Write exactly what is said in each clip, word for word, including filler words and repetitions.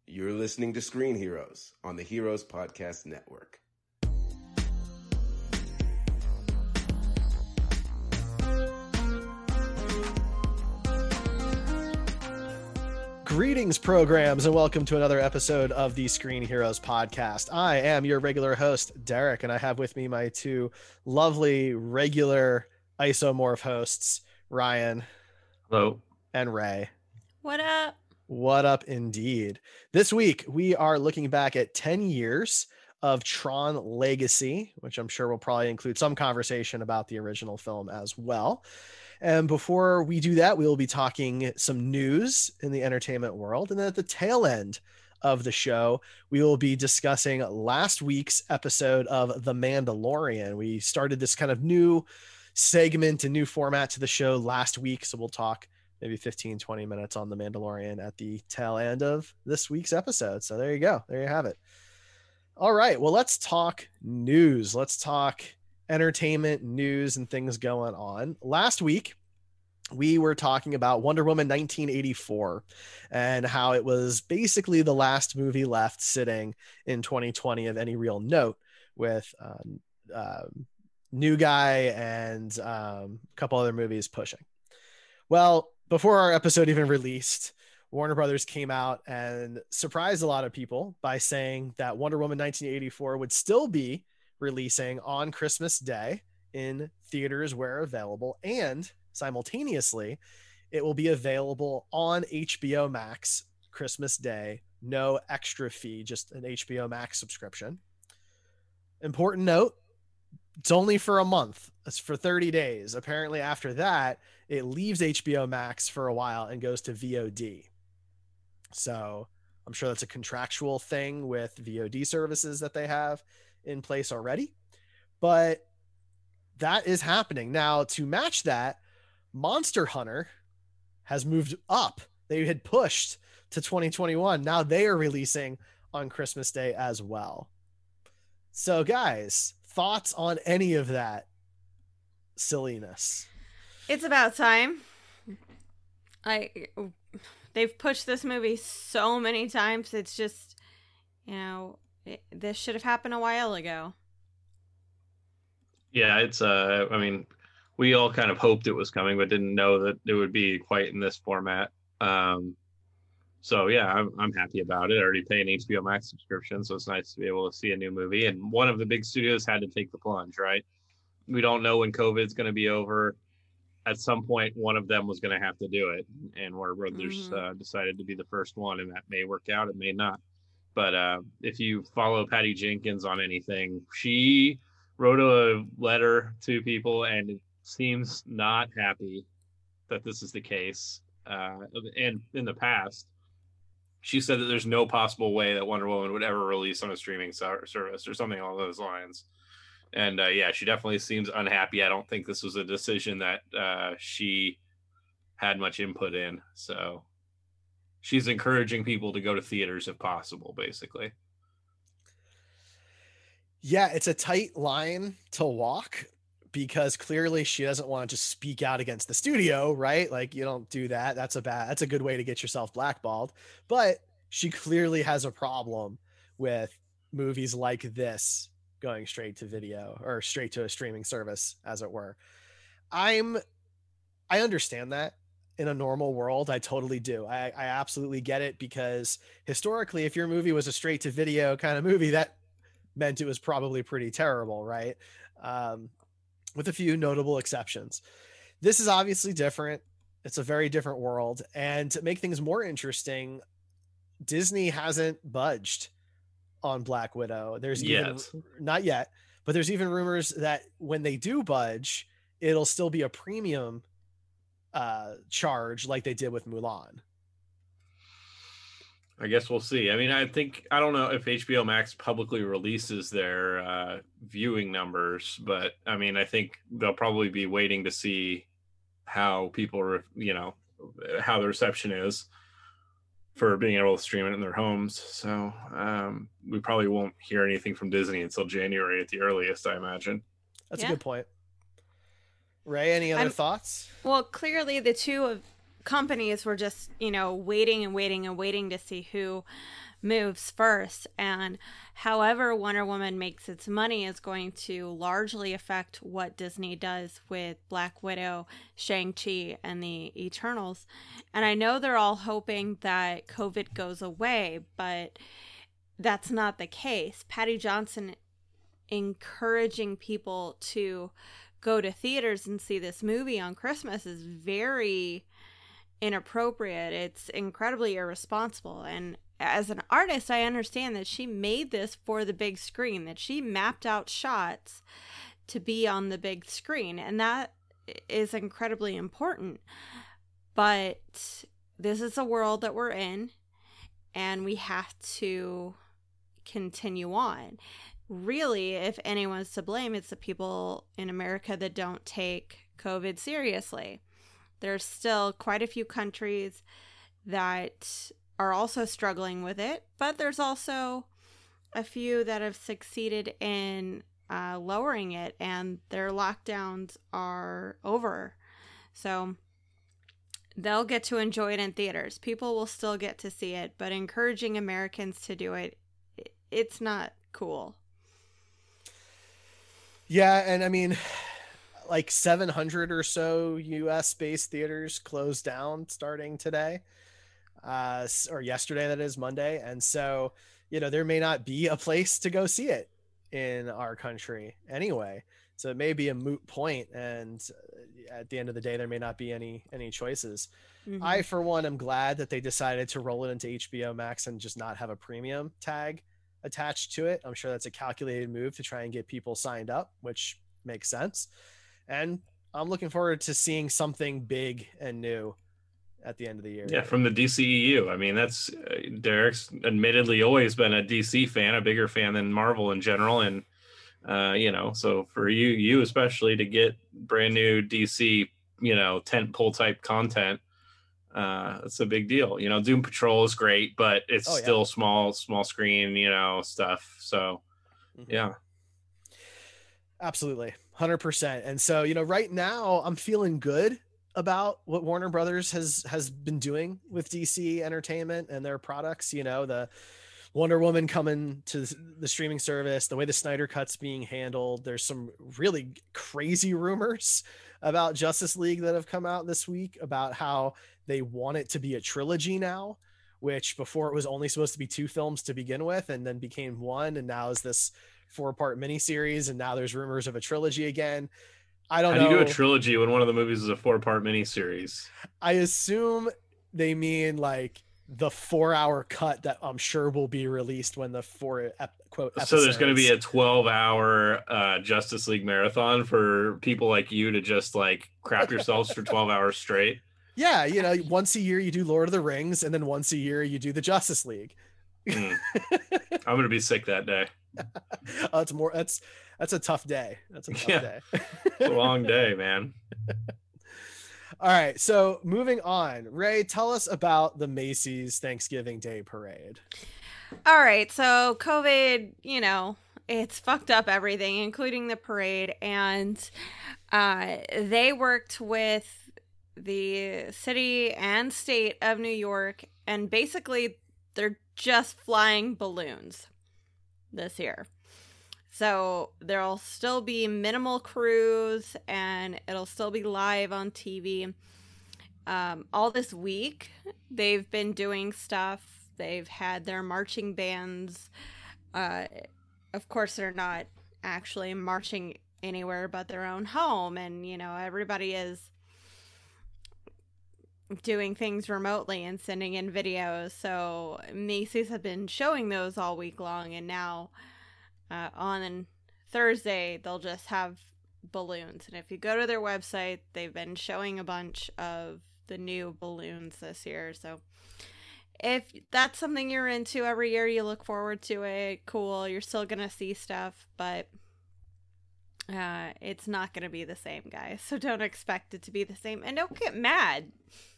You're listening to Screen Heroes on the Heroes Podcast Network. Greetings, programs, and welcome to another episode of the Screen Heroes Podcast. I am your regular host, Derek, and I have with me my two lovely regular isomorph hosts, Ryan. Hello. And Ray. What up? What up, indeed. This week, we are looking back at ten years of Tron Legacy, which I'm sure will probably include some conversation about the original film as well. And before we do that, we will be talking some news in the entertainment world. And then at the tail end of the show, we will be discussing last week's episode of The Mandalorian. We started this kind of new segment and new format to the show last week. So we'll talk maybe fifteen, twenty minutes on The Mandalorian at the tail end of this week's episode. So there you go. There you have it. All right. Well, let's talk news. Let's talk entertainment news and things going on. Last week, we were talking about Wonder Woman nineteen eighty-four and how it was basically the last movie left sitting in twenty twenty of any real note, with um, uh, New Guy and um, a couple other movies pushing. Well, before our episode even released, Warner Brothers came out and surprised a lot of people by saying that Wonder Woman nineteen eighty-four would still be releasing on Christmas Day in theaters where available, and simultaneously it will be available on H B O Max Christmas Day, no extra fee, just an H B O Max subscription. Important note, it's only for a month. It's for thirty days. Apparently after that, it leaves H B O Max for a while and goes to V O D. So I'm sure that's a contractual thing with V O D services that they have in place already, but that is happening now. To match that, Monster Hunter has moved up. They had pushed to twenty twenty-one. Now they are releasing on Christmas Day as well. So guys, thoughts on any of that silliness? It's about time. I they've pushed this movie so many times. It's just, you know, it, this should have happened a while ago. Yeah, it's uh I mean, we all kind of hoped it was coming, but didn't know that it would be quite in this format. Um so yeah, I'm I'm happy about it. I already pay an H B O Max subscription, so it's nice to be able to see a new movie. And one of the big studios had to take the plunge, right? We don't know when COVID's going to be over. At some point, one of them was going to have to do it, and Warner Brothers mm-hmm. uh, decided to be the first one, and that may work out, it may not. But uh, if you follow Patty Jenkins on anything, she wrote a letter to people and seems not happy that this is the case. Uh, and in the past, she said that there's no possible way that Wonder Woman would ever release on a streaming service or something along those lines. And uh, yeah, she definitely seems unhappy. I don't think this was a decision that uh, she had much input in. So she's encouraging people to go to theaters if possible, basically. Yeah, it's a tight line to walk, because clearly she doesn't want to just speak out against the studio, right? Like, you don't do that. That's a bad, that's a good way to get yourself blackballed. But she clearly has a problem with movies like this going straight to video, or straight to a streaming service, as it were. I'm, I understand that in a normal world. I totally do. I, I absolutely get it, because historically, if your movie was a straight to video kind of movie, that meant it was probably pretty terrible, right? Um, with a few notable exceptions. This is obviously different. It's a very different world. And to make things more interesting, Disney hasn't budged on Black Widow. There's even yet. not yet, but there's even rumors that when they do budge, it'll still be a premium uh, charge like they did with Mulan. I guess we'll see. I mean, I think, I don't know if H B O Max publicly releases their uh, viewing numbers, but I mean, I think they'll probably be waiting to see how people, re- you know, how the reception is for being able to stream it in their homes. So um, we probably won't hear anything from Disney until January at the earliest, I imagine. That's yeah. a good point. Ray, any other I'm, thoughts? Well, clearly the two of companies were just, you know, waiting and waiting and waiting to see who moves first. And however Wonder Woman makes its money is going to largely affect what Disney does with Black Widow, Shang-Chi, and the Eternals. And I know they're all hoping that COVID goes away, but that's not the case. Patty Johnson encouraging people to go to theaters and see this movie on Christmas is very inappropriate. It's incredibly irresponsible. And as an artist, I understand that she made this for the big screen, that she mapped out shots to be on the big screen, and that is incredibly important. But this is the world that we're in, and we have to continue on. Really, if anyone's to blame, it's the people in America that don't take COVID seriously. There's still quite a few countries that are also struggling with it, but there's also a few that have succeeded in uh, lowering it, and their lockdowns are over. So they'll get to enjoy it in theaters. People will still get to see it, but encouraging Americans to do it, it's not cool. Yeah, and I mean, like seven hundred or so U S based theaters closed down starting today. Uh, or yesterday, that is Monday. And so, you know, there may not be a place to go see it in our country anyway. So it may be a moot point, and at the end of the day, there may not be any any choices. Mm-hmm. I, for one, am glad that they decided to roll it into H B O Max and just not have a premium tag attached to it. I'm sure that's a calculated move to try and get people signed up, which makes sense. And I'm looking forward to seeing something big and new at the end of the year. Yeah, from the D C E U. I mean, that's uh, Derek's admittedly always been a D C fan, a bigger fan than Marvel in general, and uh, you know, so for you, you especially to get brand new D C, you know, tentpole type content, uh, it's a big deal. You know, Doom Patrol is great, but it's oh, yeah. still small, small screen, you know, stuff. So, mm-hmm. yeah, absolutely, one hundred percent. And so, you know, right now I'm feeling good about what Warner Brothers has has been doing with D C Entertainment and their products. You know, the Wonder Woman coming to the streaming service, the way the Snyder Cut's being handled. There's some really crazy rumors about Justice League that have come out this week about how they want it to be a trilogy now, which before it was only supposed to be two films to begin with, and then became one, and now is this four-part miniseries, and now there's rumors of a trilogy again. I don't How know. How do you do a trilogy when one of the movies is a four-part miniseries? I assume they mean like the four-hour cut that I'm sure will be released when the four ep- quote episodes. So there's going to be a twelve-hour uh, Justice League marathon for people like you to just like crap yourselves for twelve hours straight. Yeah, you know, once a year you do Lord of the Rings, and then once a year you do the Justice League. Mm. I'm going to be sick that day. Oh, it's more. That's that's a tough day. That's a tough yeah. day. It's a long day, man. All right. So moving on, Ray, tell us about the Macy's Thanksgiving Day Parade. All right. So COVID, you know, it's fucked up everything, including the parade. And uh, they worked with the city and state of New York, and basically they're just flying balloons this year. So there'll still be minimal crews, and it'll still be live on T V. Um, all this week, they've been doing stuff. They've had their marching bands. Uh, of course, they're not actually marching anywhere but their own home. And, you know, everybody is doing things remotely and sending in videos. So Macy's have been showing those all week long, and now uh, on Thursday they'll just have balloons. And if you go to their website, they've been showing a bunch of the new balloons this year. So if that's something you're into every year, you look forward to it, cool, you're still gonna see stuff, but uh it's not gonna be the same, guys. So don't expect it to be the same, and don't get mad.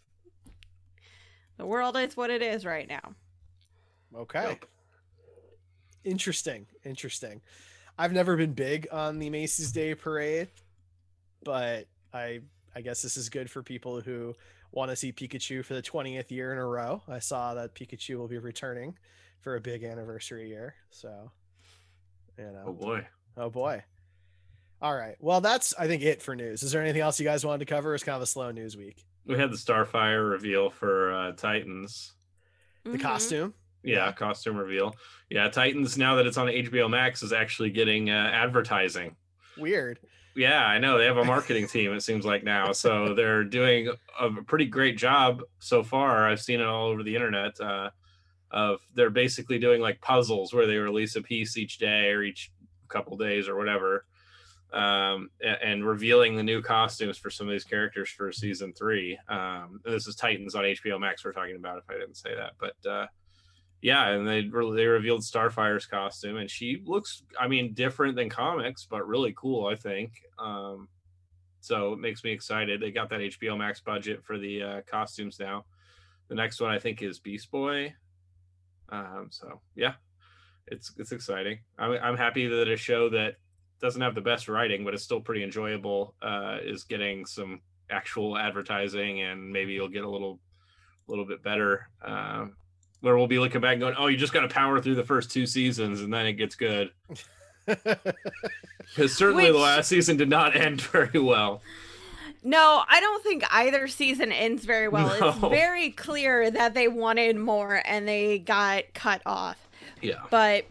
The world is what it is right now. Okay. Yep. Interesting. Interesting. I've never been big on the Macy's Day Parade, but I I guess this is good for people who want to see Pikachu for the twentieth year in a row. I saw that Pikachu will be returning for a big anniversary year. So, you know. Oh boy. Oh boy. All right. Well, that's, I think, it for news. Is there anything else you guys wanted to cover? It's kind of a slow news week. We had the Starfire reveal for uh, Titans. The Mhm. costume. Yeah, Yeah. costume reveal. Yeah, Titans, now that it's on H B O Max, is actually getting uh, advertising. Weird. Yeah, I know. They have a marketing team, it seems like now. So they're doing a pretty great job so far. I've seen it all over the internet. Uh, of they're basically doing like puzzles where they release a piece each day or each couple days or whatever. Um, and, and revealing the new costumes for some of these characters for season three. Um, and this is Titans on H B O Max we're talking about, if I didn't say that. But uh, yeah, and they re- they revealed Starfire's costume, and she looks, I mean, different than comics, but really cool, I think. Um, so it makes me excited. They got that H B O Max budget for the uh, costumes now. The next one I think is Beast Boy. Um, so yeah, it's it's exciting. I'm I'm happy that a show that doesn't have the best writing, but it's still pretty enjoyable, uh, is getting some actual advertising, and maybe you'll get a little, little bit better. Um, where we'll be looking back and going, "Oh, you just got to power through the first two seasons, and then it gets good." Because certainly Which- the last season did not end very well. No, I don't think either season ends very well. It's No. very clear that they wanted more and they got cut off. Yeah, But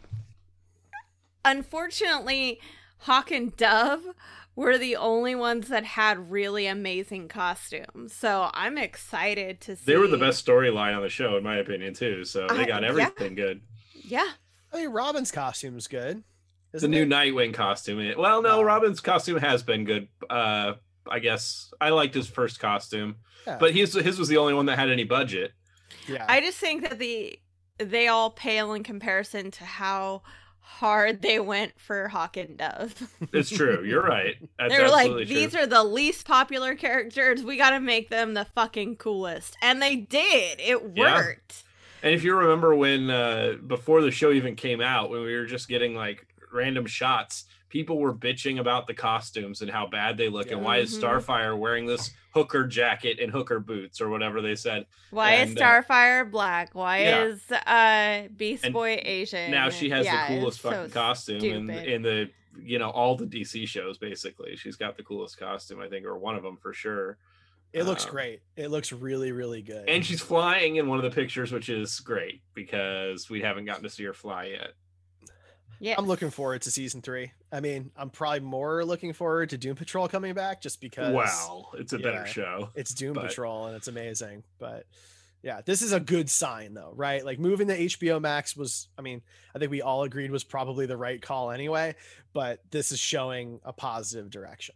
unfortunately, Hawk and Dove were the only ones that had really amazing costumes. So I'm excited to see. they were the best storyline on the show, in my opinion, too. So they I- got yeah. everything good. Yeah. I mean, Robin's costume is good. The isn't new it? Nightwing costume. it- Well, no, Oh. Robin's costume has been good. Uh, I guess I liked his first costume, Yeah. but his his was the only one that had any budget. yeah. I just think that the they all pale in comparison to how hard they went for Hawk and Dove. It's true. You're right. That's They were like, absolutely these true. are the least popular characters. We got to make them the fucking coolest. And they did. It Yeah. worked. And if you remember when uh, before the show even came out, when we were just getting like random shots, people were bitching about the costumes and how bad they look, and why is Mhm. Starfire wearing this hooker jacket and hooker boots or whatever they said. Why is And, uh, Starfire black? Why yeah. is uh, Beast And Boy Asian? Now she has Yeah, the it's coolest so fucking costume in, stupid. in the, you know, all the D C shows, basically. She's got the coolest costume, I think, or one of them for sure. It looks Um, great. It looks really, really good. And she's flying in one of the pictures, which is great because we haven't gotten to see her fly yet. Yeah. I'm looking forward to season three. I mean, I'm probably more looking forward to Doom Patrol coming back just because Wow, it's a yeah. better show. it's Doom but- Patrol and it's amazing. But yeah, this is a good sign though, right? Like moving to H B O Max was, I mean, I think we all agreed was probably the right call anyway, but this is showing a positive direction.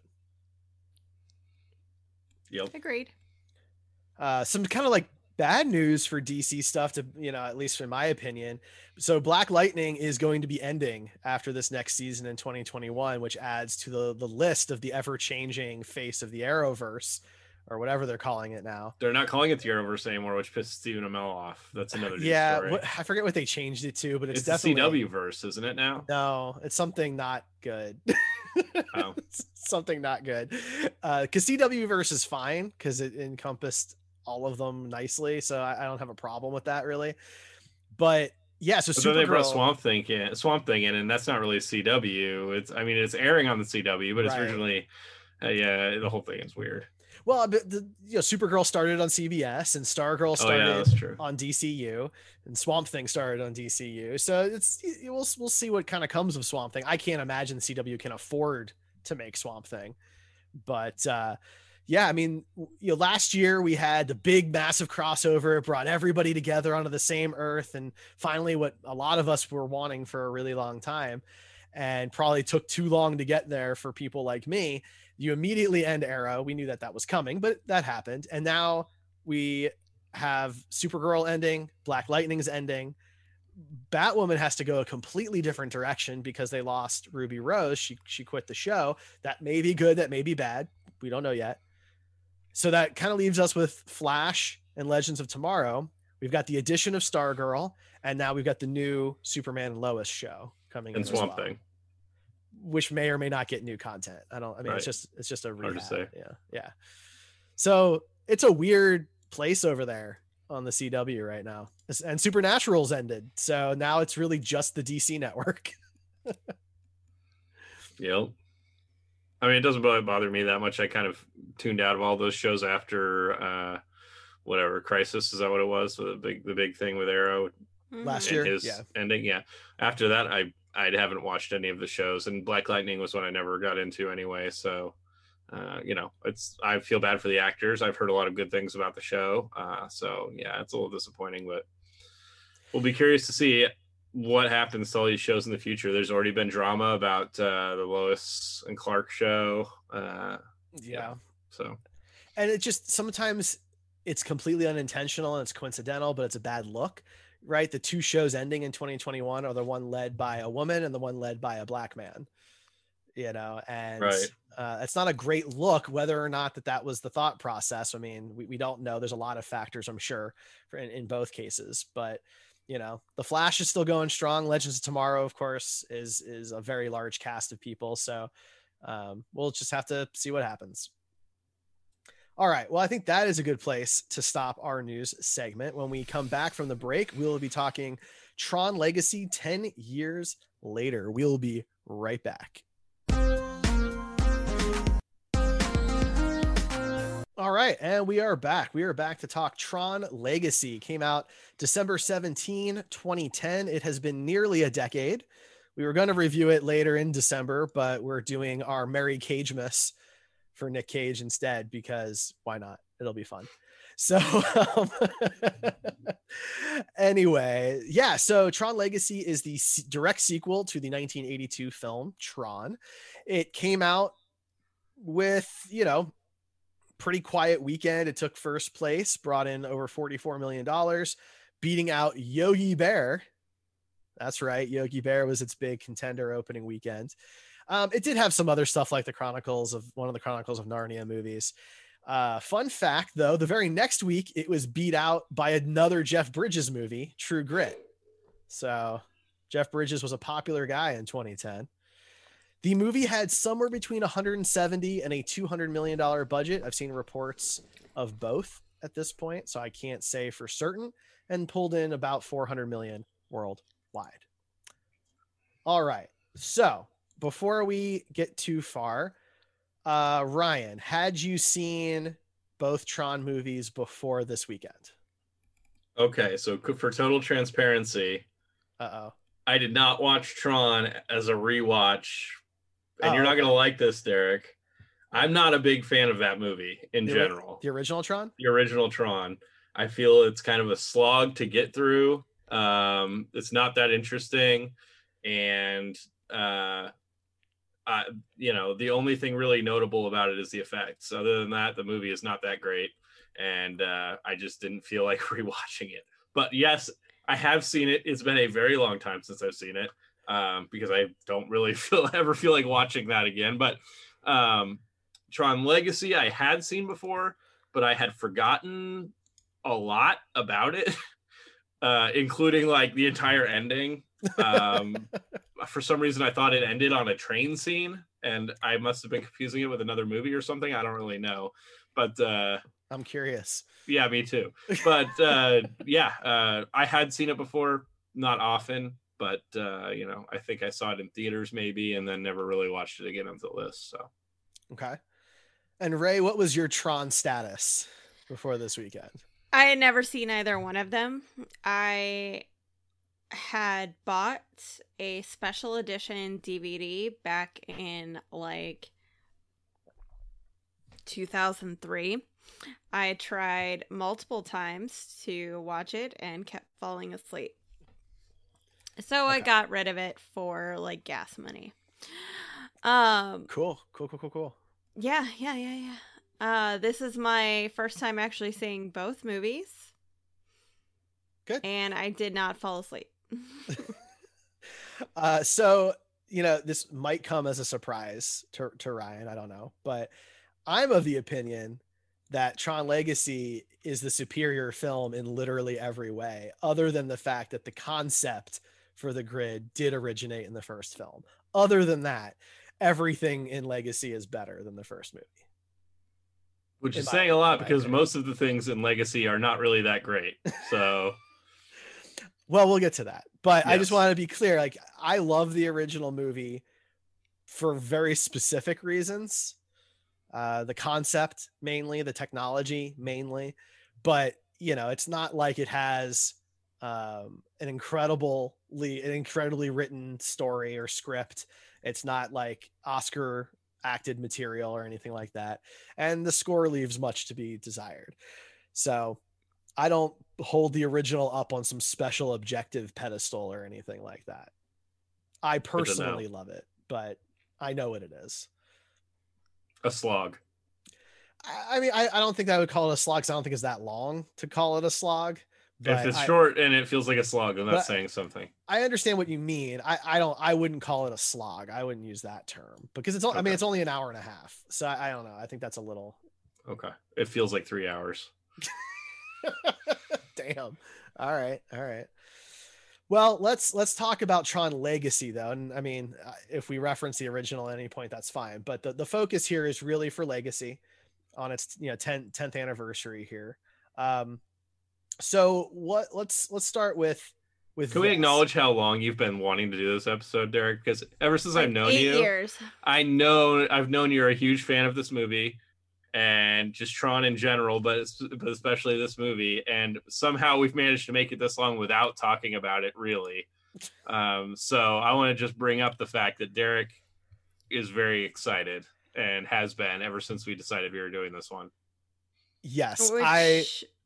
Yep. Agreed. Uh, some kind of like bad news for D C stuff to, you know, at least in my opinion. So Black Lightning is going to be ending after this next season in twenty twenty-one, which adds to the, the list of the ever changing face of the Arrowverse or whatever they're calling it now. They're not calling it the Arrowverse anymore, which pissed Stephen Amell off. That's another news Yeah. story. What, I forget what they changed it to, but it's, it's the definitely C W verse, isn't it now? No, it's something not good. Oh. It's something not good. Uh, cause C W verse is fine because it encompassed all of them nicely, so I, I don't have a problem with that really. But yeah, so But then they brought Supergirl, Swamp Thing in, Swamp Thing in, and that's not really C W. It's, I mean, it's airing on the C W, but it's Right. originally, uh, yeah, the whole thing is weird. well, but the you know, Supergirl started on C B S and Stargirl Oh started yeah, that's true. on D C U, and Swamp Thing started on D C U. So it's we'll we'll see what kind of comes of Swamp Thing. I can't imagine C W can afford to make Swamp Thing, but uh, yeah, I mean, you know, last year we had the big massive crossover, it brought everybody together onto the same Earth, and finally, what a lot of us were wanting for a really long time, and probably took too long to get there for people like me. You immediately end Arrow. We knew that that was coming, but that happened, and now we have Supergirl ending, Black Lightning's ending. Batwoman has to go a completely different direction because they lost Ruby Rose. She she quit the show. That may be good, that may be bad. We don't know yet. So that kind of leaves us with Flash and Legends of Tomorrow. We've got the addition of Stargirl, and now we've got the new Superman and Lois show coming And in as Swamp well, Thing. which may or may not get new content. I don't. I mean, Right. it's just it's just a Hard to rehab. say. Yeah, yeah. So it's a weird place over there on the C W right now. And Supernatural's ended. So now it's really just the D C network. Yep. I mean, it doesn't really bother me that much. I kind of tuned out of all those shows after uh, whatever Crisis, is that what it was? The big, the big thing with Arrow last and year. his Yeah. ending. Yeah. After that, I I haven't watched any of the shows, and Black Lightning was one I never got into anyway. So, uh, you know, it's I feel bad for the actors. I've heard a lot of good things about the show. Uh, so yeah, it's a little disappointing, but we'll be curious to see what happens to all these shows in the future. There's already been drama about uh, the Lois and Clark show. Uh, Yeah. yeah. So, and it just sometimes it's completely unintentional and it's coincidental, but it's a bad look, right? The two shows ending in twenty twenty-one are the one led by a woman and the one led by a black man, you know, and right. uh, it's not a great look, whether or not that that was the thought process. I mean, we, we don't know. There's a lot of factors, I'm sure, for in, in both cases, but you know, the Flash is still going strong. Legends of Tomorrow, of course, is, is a very large cast of people. So um, we'll just have to see what happens. All right. Well, I think that is a good place to stop our news segment. When we come back from the break, we'll be talking Tron Legacy ten years later. We'll be right back. All right. And we are back. We are back to talk Tron Legacy. Came out December seventeenth, twenty ten. It has been nearly a decade. We were going to review it later in December, but we're doing our Merry Cagemas for Nick Cage instead, because why not? It'll be fun. So um, anyway, yeah. So Tron Legacy is the s- direct sequel to the nineteen eighty-two film Tron. It came out with, you know, pretty quiet weekend. It took first place, brought in over forty-four million dollars, beating out Yogi Bear. That's right. Yogi Bear was its big contender opening weekend. Um, it did have some other stuff like the Chronicles of one of the Chronicles of Narnia movies. Uh, fun fact, though, the very next week, it was beat out by another Jeff Bridges movie, True Grit. So Jeff Bridges was a popular guy in twenty ten. The movie had somewhere between one hundred seventy and a two hundred million dollars budget. I've seen reports of both at this point, so I can't say for certain, and pulled in about four hundred million worldwide. All right. So before we get too far, uh, Ryan, had you seen both Tron movies before this weekend? Okay. So for total transparency, Uh-oh. I did not watch Tron as a rewatch. And Oh, you're not okay. going to like this, Derek. I'm not a big fan of that movie in The, general. the original Tron? The original Tron. I feel it's kind of a slog to get through. Um, it's not that interesting. And, uh, I, you know, the only thing really notable about it is the effects. Other than that, the movie is not that great. And uh, I just didn't feel like rewatching it. But yes, I have seen it. It's been a very long time since I've seen it. Um, because I don't really feel ever feel like watching that again. But um, Tron Legacy I had seen before, but I had forgotten a lot about it, uh, including like the entire ending. Um, for some reason, I thought it ended on a train scene, and I must have been confusing it with another movie or something. I don't really know, but uh, I'm curious. Yeah, me too. But uh, yeah, uh, I had seen it before, not often. But, uh, you know, I think I saw it in theaters maybe, and then never really watched it again until this. So, okay. And Ray, what was your Tron status before this weekend? I had never seen either one of them. I had bought a special edition D V D back in like two thousand three. I tried multiple times to watch it and kept falling asleep. So okay. I got rid of it for like gas money. Um, cool, cool, cool, cool, cool. Yeah, yeah, yeah, yeah. Uh, this is my first time actually seeing both movies. Good. And I did not fall asleep. uh, so, you know, this might come as a surprise to, to Ryan. I don't know. But I'm of the opinion that Tron Legacy is the superior film in literally every way, other than the fact that the concept for the grid did originate in the first film. Other than that, everything in Legacy is better than the first movie. Which is my- saying a lot in my because opinion. most of the things in Legacy are not really that great. So Well, we'll get to that. But I just Yes. want to be clear. Like, I love the original movie for very specific reasons. Uh, the concept mainly, the technology mainly. But, you know, it's not like it has um, an incredibly, an incredibly written story or script. It's not like Oscar acted material or anything like that. And the score leaves much to be desired. So I don't hold the original up on some special objective pedestal or anything like that. I to know. personally love it, but I know what it is. a slog. I, I mean, I, I don't think that I would call it a slog, 'cause I don't think it's that long to call it a slog. But If it's I, short and it feels like a slog, then that's But- saying something. I understand what you mean. I, I don't. I wouldn't call it a slog. I wouldn't use that term because it's. o- I mean, Okay. it's only an hour and a half. So I, I don't know. I think that's a little. Okay. It feels like three hours. Damn. All right. All right. Well, let's let's talk about Tron Legacy though. And I mean, uh, if we reference the original at any point, that's fine. But the, the focus here is really for Legacy on its you know tenth, tenth anniversary here. Um, so what? Let's let's start with with. Can we this. acknowledge how long you've been wanting to do this episode, Derek? Because ever since I've Like known eight you, years. I know I've known you're a huge fan of this movie and just Tron in general, but, it's, but especially this movie. And somehow we've managed to make it this long without talking about it, really. Um, so I want to just bring up the fact that Derek is very excited and has been ever since we decided we were doing this one. Yes, Which- I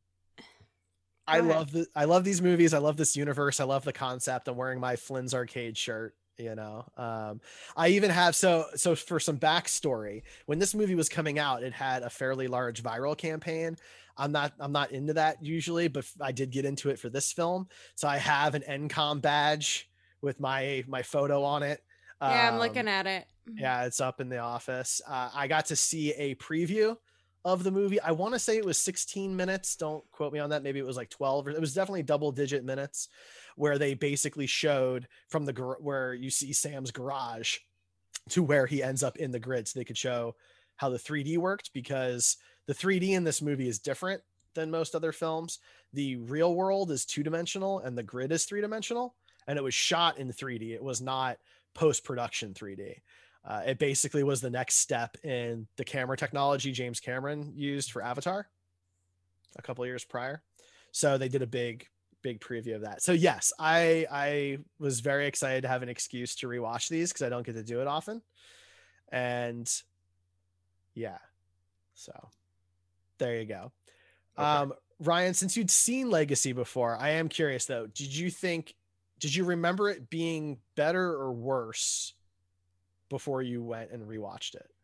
I Go ahead. love the I love these movies. I love this universe. I love the concept. I'm wearing my Flynn's Arcade shirt. You know, um, I even have so so for some backstory. When this movie was coming out, it had a fairly large viral campaign. I'm not I'm not into that usually, but I did get into it for this film. So I have an N COM badge with my my photo on it. Yeah, I'm Um, looking at it. Yeah, it's up in the office. Uh, I got to see a preview of the movie. I want to say it was sixteen minutes. Don't quote me on that. Maybe it was like twelve. Or it was definitely double digit minutes, where they basically showed from the gar- where you see Sam's garage to where he ends up in the grid, so they could show how the three D worked, because the three D in this movie is different than most other films. The real world is two dimensional and the grid is three dimensional, and it was shot in three D. It was not post production three D. Uh, it basically was the next step in the camera technology James Cameron used for Avatar a couple of years prior. So they did a big, big preview of that. So yes, I I was very excited to have an excuse to rewatch these because I don't get to do it often. And yeah, so there you go. Okay. Um, Ryan, since you'd seen Legacy before, I am curious though, did you think, did you remember it being better or worse before you went and rewatched it?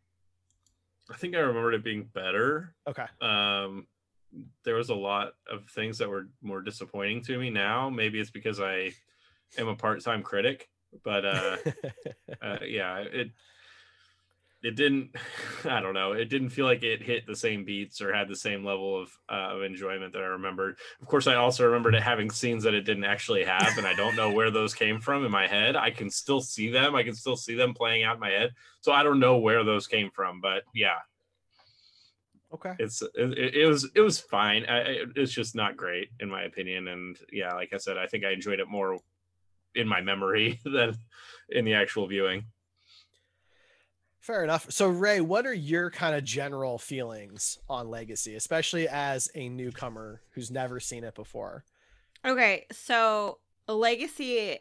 I think I remembered it being better. Okay. Um, there was a lot of things that were more disappointing to me now. Maybe it's because I am a part-time critic, but uh, uh yeah, it it didn't I don't know, it didn't feel like it hit the same beats or had the same level of uh, of enjoyment that I remembered. Of course, I also remembered it having scenes that it didn't actually have, and I don't know where those came from in my head. I can still see them. I can still see them playing out in my head. So I don't know where those came from, but yeah, Okay. it's it, it was it was fine. I, it- it's just not great in my opinion. And yeah, like I said, I think I enjoyed it more in my memory than in the actual viewing. Fair enough. So Ray, what are your kind of general feelings on Legacy, especially as a newcomer who's never seen it before? Okay, so Legacy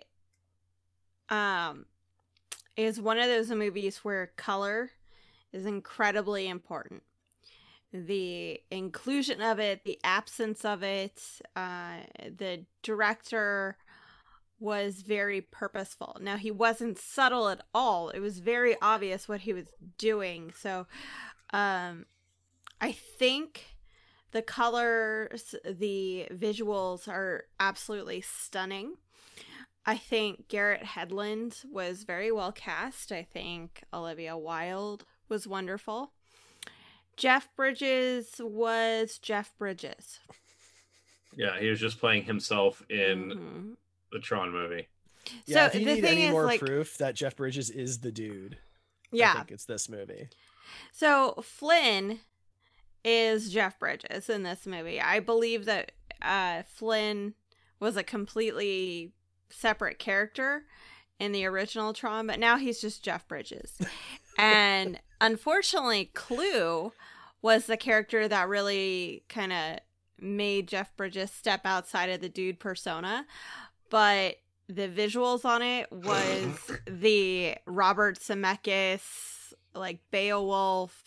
um is one of those movies where color is incredibly important. The inclusion of it, the absence of it, uh, the director was very purposeful. Now, he wasn't subtle at all. It was very obvious what he was doing. So, um, I think the colors, the visuals are absolutely stunning. I think Garrett Hedlund was very well cast. I think Olivia Wilde was wonderful. Jeff Bridges was Jeff Bridges. Yeah, he was just playing himself in Mhm. the Tron movie. Yeah, So if you the need thing any is, more like, proof that Jeff Bridges is the dude, I yeah. think it's this movie. So Flynn is Jeff Bridges in this movie. I believe that uh, Flynn was a completely separate character in the original Tron, but now he's just Jeff Bridges. And unfortunately, Clue was the character that really kind of made Jeff Bridges step outside of the dude persona. But the visuals on it was the Robert Zemeckis, like Beowulf.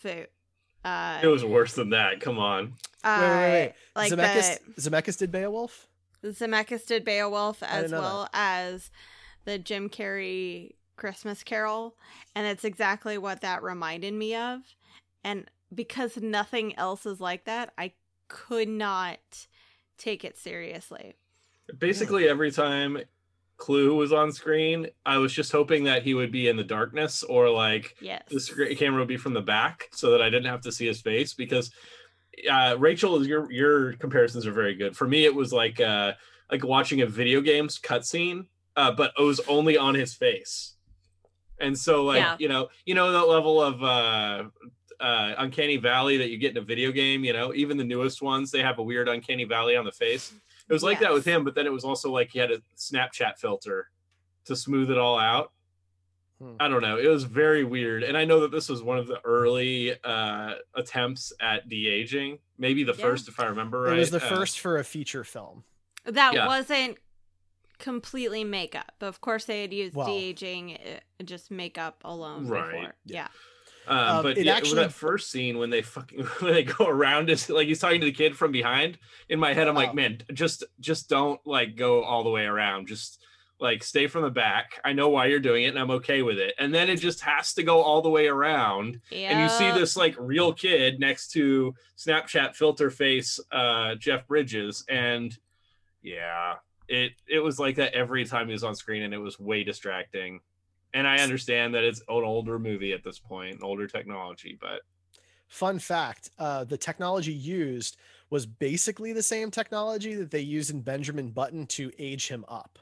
Uh, It was worse than that. Come on. uh, wait, wait, wait. Like Zemeckis, Zemeckis did Beowulf? the Zemeckis did Beowulf as didn't know well as the Jim Carrey Christmas Carol, and it's exactly what that reminded me of. And because nothing else is like that, I could not take it seriously. Basically, every time Clue was on screen, I was just hoping that he would be in the darkness, or like Yes. the sc- camera would be from the back so that I didn't have to see his face. Because uh, Rachel, your your comparisons are very good. For me, it was like uh, like watching a video games cutscene, uh, but it was only on his face. And so, like, Yeah. you know, you know, that level of uh, uh, uncanny valley that you get in a video game, you know, even the newest ones, they have a weird uncanny valley on the face. It was like Yes. that with him, but then it was also like he had a Snapchat filter to smooth it all out. Hmm. I don't know. It was very weird. And I know that this was one of the early uh, attempts at de-aging. Maybe the Yeah. first, if I remember right. It was the Uh, first for a feature film. That Yeah. wasn't completely makeup. But of course, they had used Well- de-aging, uh, just makeup alone Right. before. Yeah. Um, Um, but it yeah, actually- that first scene when they fucking when they go around is like he's talking to the kid from behind. In my head, I'm like, Oh. man, just just don't like go all the way around. Just like stay from the back. I know why you're doing it, and I'm okay with it. And then it just has to go all the way around, Yeah. and you see this like real kid next to Snapchat filter face uh, Jeff Bridges, and yeah, it it was like that every time he was on screen, and it was way distracting. And I understand that it's an older movie at this point, older technology, but Fun fact, uh, the technology used was basically the same technology that they used in Benjamin Button to age him up,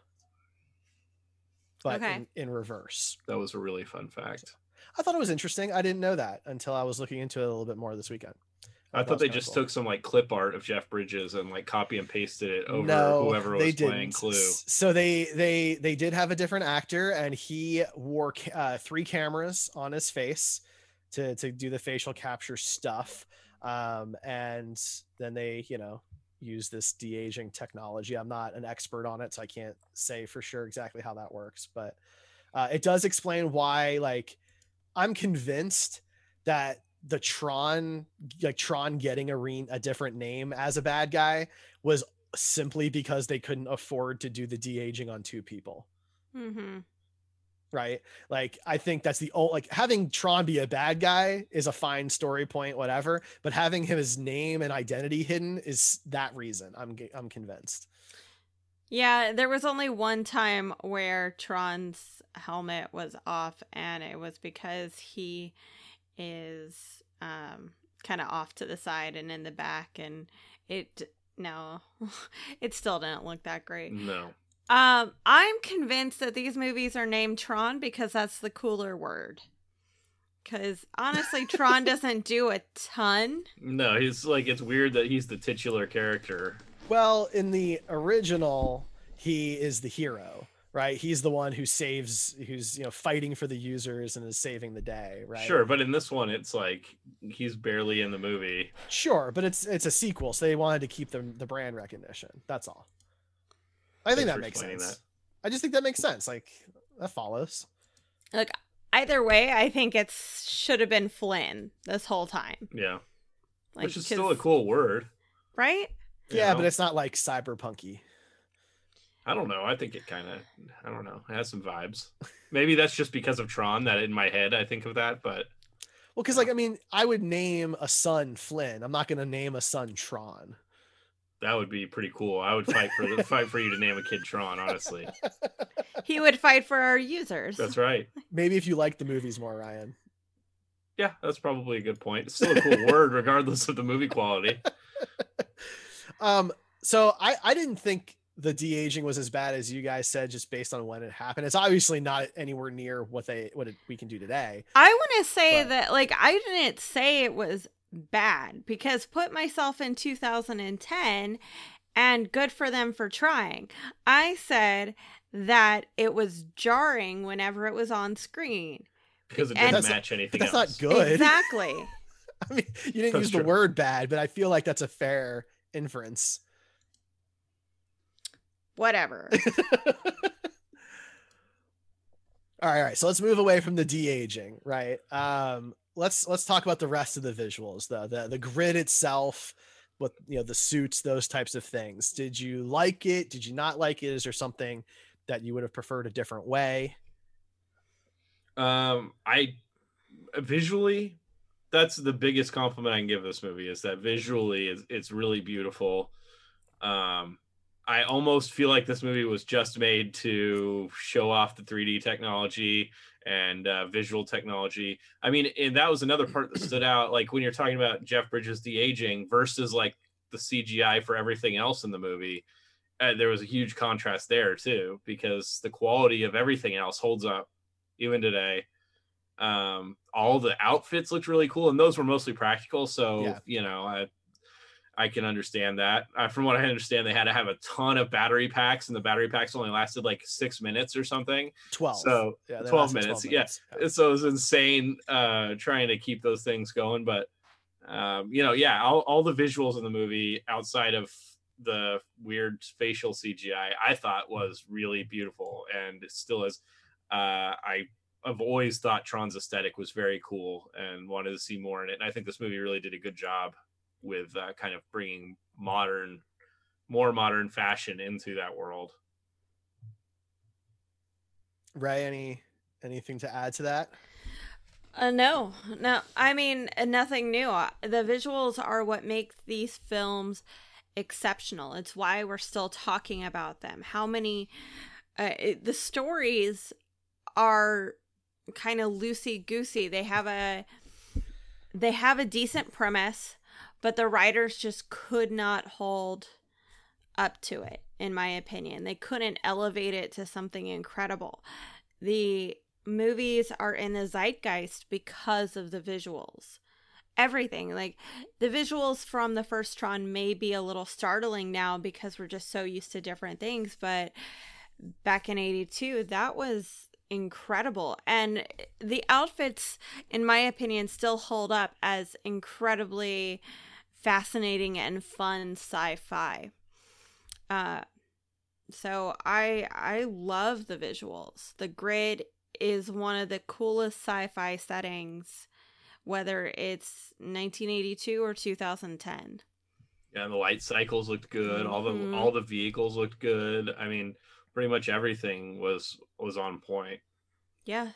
but Okay. in, in reverse. that was a really fun fact. I thought it was interesting. I didn't know that until I was looking into it a little bit more this weekend. I that thought was they kinda just cool. took some like clip art of Jeff Bridges and like copy and pasted it over No, whoever they was playing didn't. Clue. S- So they they they did have a different actor, and he wore ca- uh, three cameras on his face to to do the facial capture stuff. Um, and then they, you know, use this de-aging technology. I'm not an expert on it, so I can't say for sure exactly how that works, but uh, it does explain why. Like, I'm convinced that the Tron, like Tron getting a re- a different name as a bad guy was simply because they couldn't afford to do the de-aging on two people, Mm-hmm. right? Like, I think that's the old, like having Tron be a bad guy is a fine story point, whatever, but having his name and identity hidden is that reason. I'm g- I'm convinced. Yeah, there was only one time where Tron's helmet was off, and it was because he is um kind of off to the side and in the back, and it no, it still didn't look that great. No. Um, I'm convinced that these movies are named Tron because that's the cooler word. Because honestly, Tron doesn't do a ton. No, he's like it's weird that he's the titular character. Well, in the original, he is the hero, right? He's the one who saves, who's, you know, fighting for the users and is saving the day, right? Sure, but in this one it's like he's barely in the movie. Sure, but it's it's a sequel, so they wanted to keep the the brand recognition. That's all. I think Thanks that for makes explaining sense. I just think that makes sense. Like, that follows. Like, either way, I think it's should have been Flynn this whole time. Yeah. Like, Which is still a 'cause- cool word. right? you Yeah, know? but it's not like cyberpunky. I don't know. I think it kind of, I don't know. It has some vibes. Maybe that's just because of Tron that in my head I think of that, but Well, because like I mean, I would name a son Flynn. I'm not going to name a son Tron. that would be pretty cool. I would fight for the fight for you to name a kid Tron, honestly. He would fight for our users. That's right. Maybe if you like the movies more, Ryan. Yeah, that's probably a good point. It's still a cool word, regardless of the movie quality. Um, so I I didn't think the de-aging was as bad as you guys said, just based on when it happened. It's obviously not anywhere near what they what it, we can do today. I want to say But- that, like, I didn't say it was bad, because put myself in two thousand ten, and good for them for trying. I said that it was jarring whenever it was on screen. Because it And- didn't That's match anything That's else. not good. Exactly. I mean, you didn't That's use true. the word bad, but I feel like that's a fair inference. Whatever. All right, all right. So let's move away from the de-aging, right? Um, let's let's talk about the rest of the visuals, though. The the grid itself, what you know, the suits, those types of things. Did you like it? Did you not like it? Is there something that you would have preferred a different way? Um, I visually, that's the biggest compliment I can give this movie, is that visually it's, it's really beautiful. Um, I almost feel like this movie was just made to show off the three D technology and uh, visual technology. I mean, and that was another part that stood out. Like when you're talking about Jeff Bridges de-aging versus like the C G I for everything else in the movie, uh, there was a huge contrast there too, because the quality of everything else holds up even today. Um, all the outfits looked really cool, and those were mostly practical. So, Yeah. you know, I, I can understand that. Uh, from what I understand, they had to have a ton of battery packs, and the battery packs only lasted like six minutes or something. twelve. So Yeah, they twelve lasted minutes. minutes. Yeah. So it was insane uh, trying to keep those things going. But, um, you know, yeah, all, all the visuals in the movie outside of the weird facial C G I, I thought was really beautiful, and it still is. Uh, I I've always thought Tron's aesthetic was very cool and wanted to see more in it. And I think this movie really did a good job with uh, kind of bringing modern, more modern fashion into that world. Ray, any anything to add to that? Uh, no, no. I mean, uh, nothing new. Uh, The visuals are what makes these films exceptional. It's why we're still talking about them. How many, uh, it, the stories are kind of loosey goosey. They have a, they have a decent premise, but the writers just could not hold up to it, in my opinion. They couldn't elevate it to something incredible. The movies are in the zeitgeist because of the visuals. Everything, like the visuals from the first Tron may be a little startling now because we're just so used to different things, but back in eighty-two, that was incredible. And the outfits, in my opinion, still hold up as incredibly fascinating and fun sci-fi. Uh, so I I love the visuals. The grid is one of the coolest sci-fi settings, whether it's nineteen eighty-two or two thousand ten. Yeah, and the light cycles looked good. All the Mhm. all the vehicles looked good. I mean, pretty much everything was was on point. Yeah.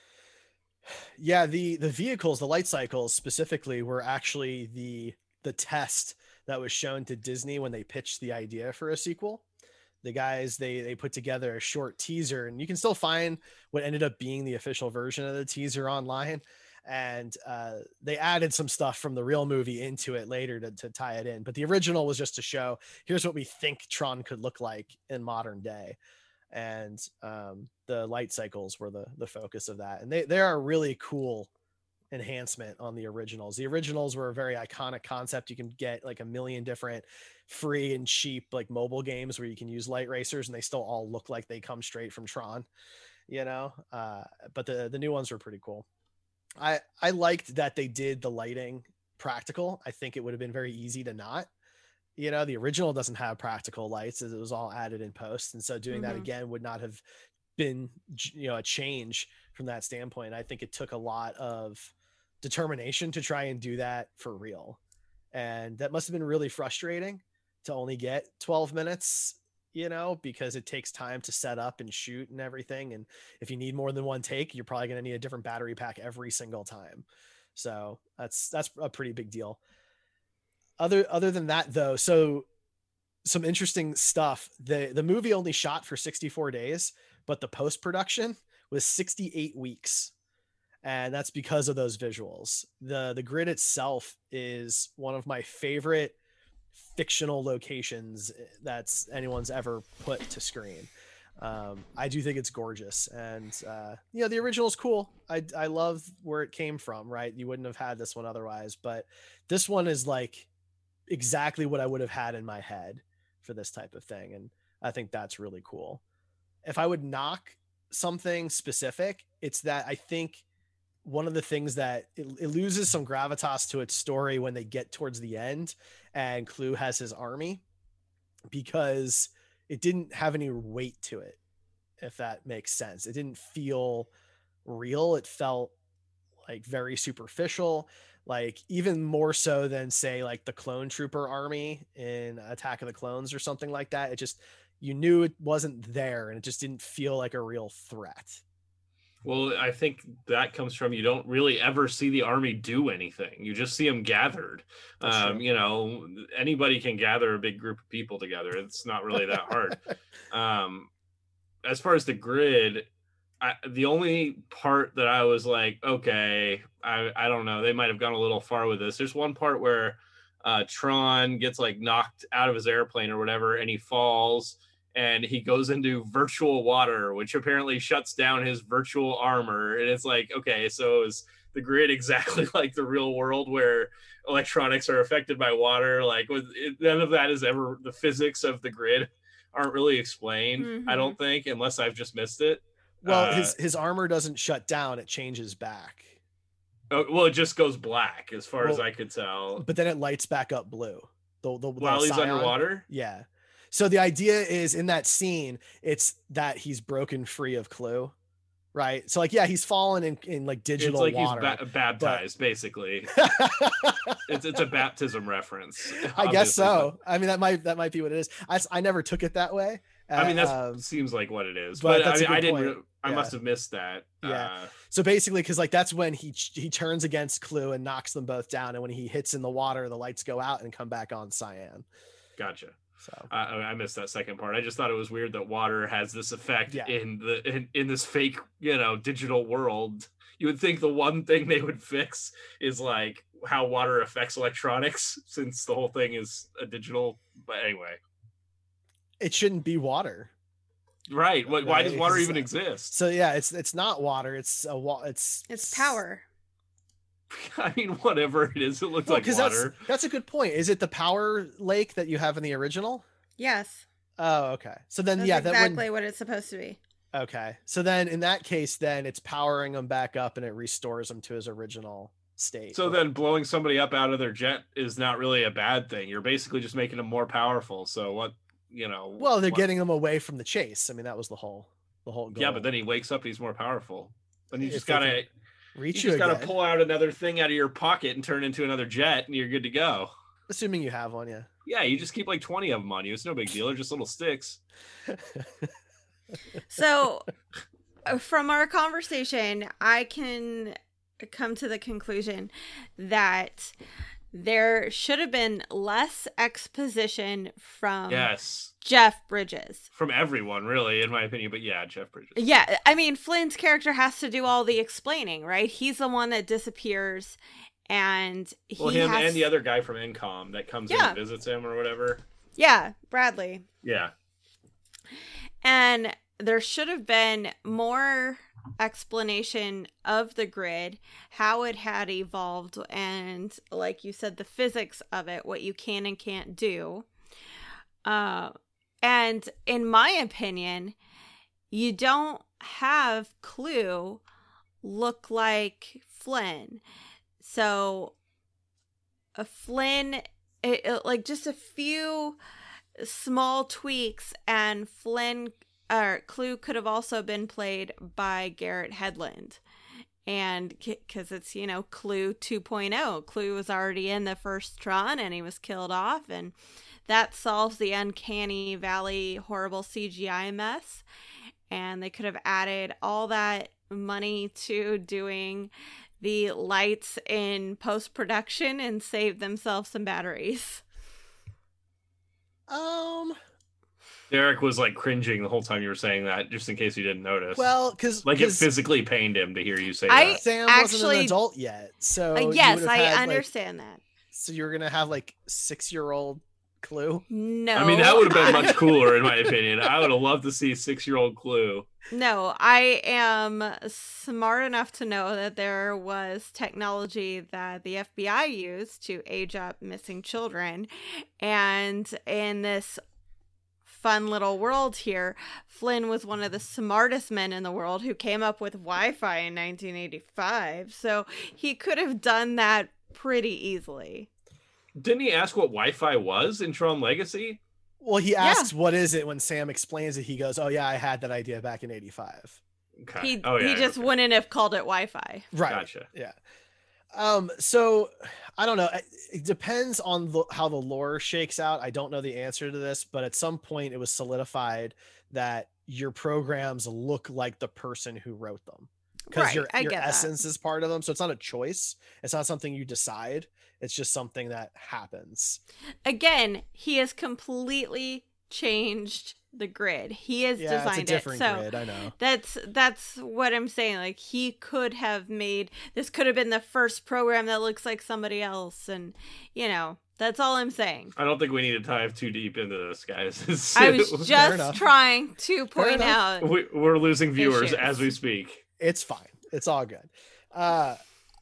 Yeah, the the vehicles, the light cycles specifically, were actually the the test that was shown to Disney when they pitched the idea for a sequel. The guys, they they put together a short teaser, and you can still find what ended up being the official version of the teaser online. And uh, they added some stuff from the real movie into it later to, to tie it in. But the original was just to show, here's what we think Tron could look like in modern day. And um, the light cycles were the the focus of that. And they, they are a really cool enhancement on the originals. The originals were a very iconic concept. You can get like a million different free and cheap like mobile games where you can use light racers, and they still all look like they come straight from Tron, you know. Uh, but the the new ones were pretty cool. I I liked that they did the lighting practical. I think it would have been very easy to not. You know, the original doesn't have practical lights, as it was all added in post, and so doing that Mhm. again would not have been, you know, a change from that standpoint. I think it took a lot of determination to try and do that for real, and that must have been really frustrating to only get twelve minutes, you know, because it takes time to set up and shoot and everything, and if you need more than one take, you're probably going to need a different battery pack every single time. So that's that's a pretty big deal. Other other than that though, so some interesting stuff. The the movie only shot for sixty-four days, but the post-production was sixty-eight weeks. And that's because of those visuals. The the grid itself is one of my favorite fictional locations that's anyone's ever put to screen. Um, I do think it's gorgeous, and uh, you know, the original is cool. I I love where it came from. Right, you wouldn't have had this one otherwise, but this one is like exactly what I would have had in my head for this type of thing, and I think that's really cool. If I would knock something specific, it's that I think one of the things that it, it loses some gravitas to its story when they get towards the end, and Clue has his army, because it didn't have any weight to it, if that makes sense. It didn't feel real. It felt like very superficial, like even more so than say like the clone trooper army in Attack of the Clones or something like that. It just, you knew it wasn't there, and it just didn't feel like a real threat. Well, I think that comes from, you don't really ever see the army do anything. You just see them gathered. Um, you know, anybody can gather a big group of people together. It's not really that hard. um, as far as the grid, I, the only part that I was like, okay, I, I don't know, they might have gone a little far with this. There's one part where uh, Tron gets like knocked out of his airplane or whatever, and he falls, and he goes into virtual water, which apparently shuts down his virtual armor. And it's like, okay, so is the grid exactly like the real world where electronics are affected by water? Like, it, none of that is ever, the physics of the grid aren't really explained, mm-hmm. I don't think, unless I've just missed it. Well, uh, his, his armor doesn't shut down, it changes back. Oh, well, it just goes black as far well, as I could tell. But then it lights back up blue. The, the, the While he's Scion, underwater? Yeah. So the idea is, in that scene, it's that he's broken free of Clue, right? So like, yeah, he's fallen in, in like digital it's like water. He's ba- baptized, but... basically. it's it's a baptism reference. I guess so. I mean, that might that might be what it is. I, I never took it that way. Uh, I mean, that um, seems like what it is, but, but I, mean, I didn't. Point. I yeah. must have missed that. Yeah. Uh, so basically, because like that's when he he turns against Clue and knocks them both down, and when he hits in the water, the lights go out and come back on Cyan. Gotcha. So uh, I missed that second part. I just thought it was weird that water has this effect yeah. in the in, in this fake, you know, digital world. You would think the one thing they would fix is like how water affects electronics, since the whole thing is a digital. But anyway, it shouldn't be water, right? Why, why does water even exist? So yeah, it's it's not water. It's a wa- It's it's power. I mean, whatever it is, it looks well, like water. That's, that's a good point. Is it the power lake that you have in the original? Yes. Oh, okay. So then, that's yeah, exactly that when, what it's supposed to be. Okay. So then, in that case, then it's powering him back up, and it restores him to his original state. So then, blowing somebody up out of their jet is not really a bad thing. You're basically just making them more powerful. So what, you know? Well, they're what? getting them away from the chase. I mean, that was the whole, the whole goal. Yeah, but then he wakes up, and he's more powerful. Then you If just gotta. Reach you you just got again. to pull out another thing out of your pocket and turn into another jet, and you're good to go. Assuming you have one, yeah. Yeah, you just keep like twenty of them on you. It's no big deal. They're just little sticks. So, from our conversation, I can come to the conclusion that there should have been less exposition from yes. Jeff Bridges. From everyone, really, in my opinion. But yeah, Jeff Bridges. Yeah, I mean, Flynn's character has to do all the explaining, right? He's the one that disappears, and he well, him has... and the other guy from Incom that comes yeah. in and visits him or whatever. Yeah, Bradley. Yeah. And there should have been more explanation of the grid, how it had evolved, and like you said, the physics of it, what you can and can't do. Uh, and in my opinion, you don't have Clue look like Flynn. So a Flynn, it, it, like just a few small tweaks, and Flynn or Clue could have also been played by Garrett Hedlund. And because it's, you know, Clue two point oh. Clue was already in the first Tron and he was killed off. And that solves the Uncanny Valley horrible C G I mess. And they could have added all that money to doing the lights in post-production and saved themselves some batteries. Um... Derek was like cringing the whole time you were saying that, just in case you didn't notice. Well, because like it physically pained him to hear you say I that. Sam actually, wasn't an adult yet, so uh, yes, I had, understand like, that. So you're gonna have like six-year-old Clue? No. I mean, that would have been much cooler, in my opinion. I would have loved to see six-year-old Clue. No, I am smart enough to know that there was technology that the F B I used to age up missing children. And in this fun little world here, Flynn was one of the smartest men in the world who came up with Wi-Fi in nineteen eighty-five. So he could have done that pretty easily. Didn't he ask what Wi-Fi was in Tron Legacy? Well, he Yeah. asks, what is it? When Sam explains it, he goes, oh, yeah, I had that idea back in eighty-five. Okay. He, oh, yeah, he just okay. wouldn't have called it Wi-Fi. Right. Gotcha. Yeah. Um, so I don't know. It depends on the, how the lore shakes out. I don't know the answer to this, but at some point it was solidified that your programs look like the person who wrote them because Right, your, I your get that. essence is part of them. So it's not a choice. It's not something you decide. It's just something that happens. Again, he has completely changed the grid. He has Yeah, designed it's a different it. So grid. I know. that's that's what I'm saying. Like, he could have made this could have been the first program that looks like somebody else, and you know, that's all I'm saying. I don't think we need to dive too deep into this, guys. It's- I was Fair just enough. trying to point enough. out we, we're losing viewers Issues. as we speak. It's fine. It's all good. Uh,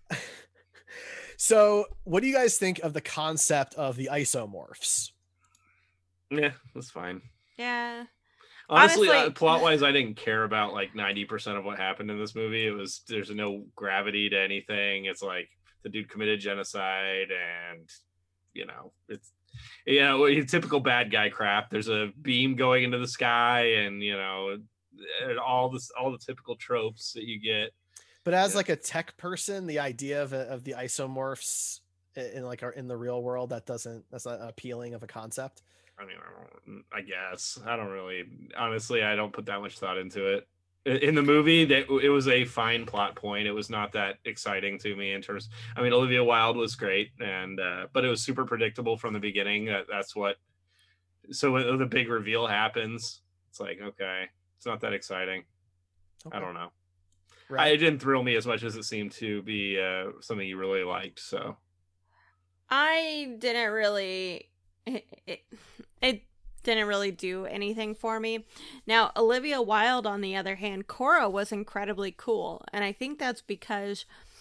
so what do you guys think of the concept of the isomorphs? Yeah, that's fine. yeah. Honestly, Honestly- uh, plot-wise, I didn't care about like ninety percent of what happened in this movie. It was there's no gravity to anything. It's like the dude committed genocide, and you know, it's you know, typical bad guy crap. There's a beam going into the sky, and you know, and all this, all the typical tropes that you get. But as Yeah. like a tech person, the idea of of the isomorphs in like our in the real world, that doesn't that's not appealing of a concept. I mean, I don't- I guess I don't really, honestly, I don't put that much thought into it. I- In the movie, that it was a fine plot point. It was not that exciting to me in terms. I mean, Olivia Wilde was great, and uh, but it was super predictable from the beginning. That that's what. So when the big reveal happens, it's like, okay, it's not that exciting. I Okay. don't know. Right. I, it didn't thrill me as much as it seemed to be uh, something you really liked. So I didn't really it, it, it didn't really do anything for me. Now, Olivia Wilde, on the other hand, Cora was incredibly cool, and I think that's because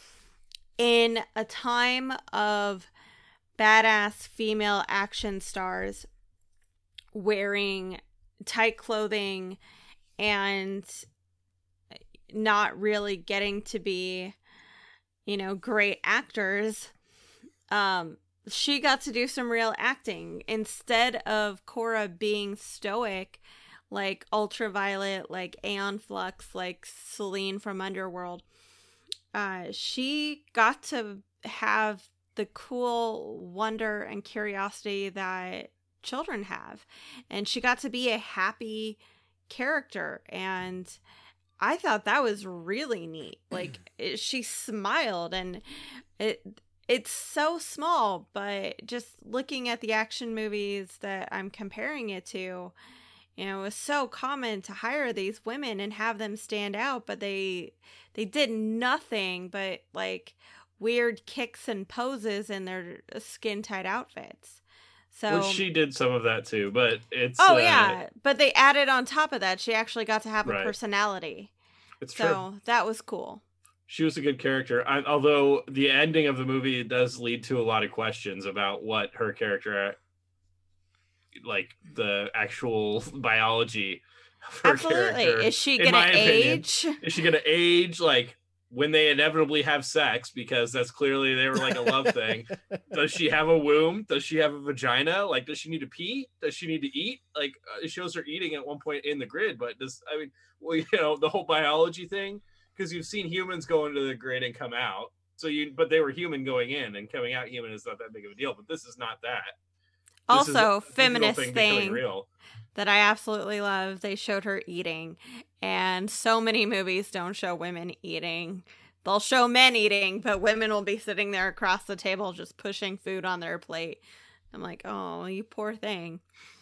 in a time of badass female action stars wearing tight clothing and not really getting to be, you know, great actors, um she got to do some real acting instead of Cora being stoic like Ultraviolet, like Aeon Flux, like Celine from Underworld. Uh she got to have the cool wonder and curiosity that children have, and she got to be a happy character, and I thought that was really neat. Like, it, she smiled, and it it's so small, but just looking at the action movies that I'm comparing it to, you know, it was so common to hire these women and have them stand out, but they they did nothing but like weird kicks and poses in their skin tight outfits. So which she did some of that too, but it's oh uh, yeah, but they added on top of that, she actually got to have a Right. personality. it's true. So that was cool. She was a good character, I, although the ending of the movie does lead to a lot of questions about what her character, like the actual biology of her Absolutely. character. Is she in gonna my opinion. age? Is she gonna age like when they inevitably have sex? Because that's clearly they were like a love thing. Does she have a womb? Does she have a vagina? Like, does she need to pee? Does she need to eat? Like, uh, it shows her eating at one point in the grid, but does I mean, well, you know, the whole biology thing. Because you've seen humans go into the grid and come out. So you, but they were human going in, and coming out human is not that big of a deal. But this is not that. This is Also, a digital feminist thing becoming thing real. that I absolutely love. They showed her eating, and so many movies don't show women eating. They'll show men eating, but women will be sitting there across the table just pushing food on their plate. I'm like, oh, you poor thing.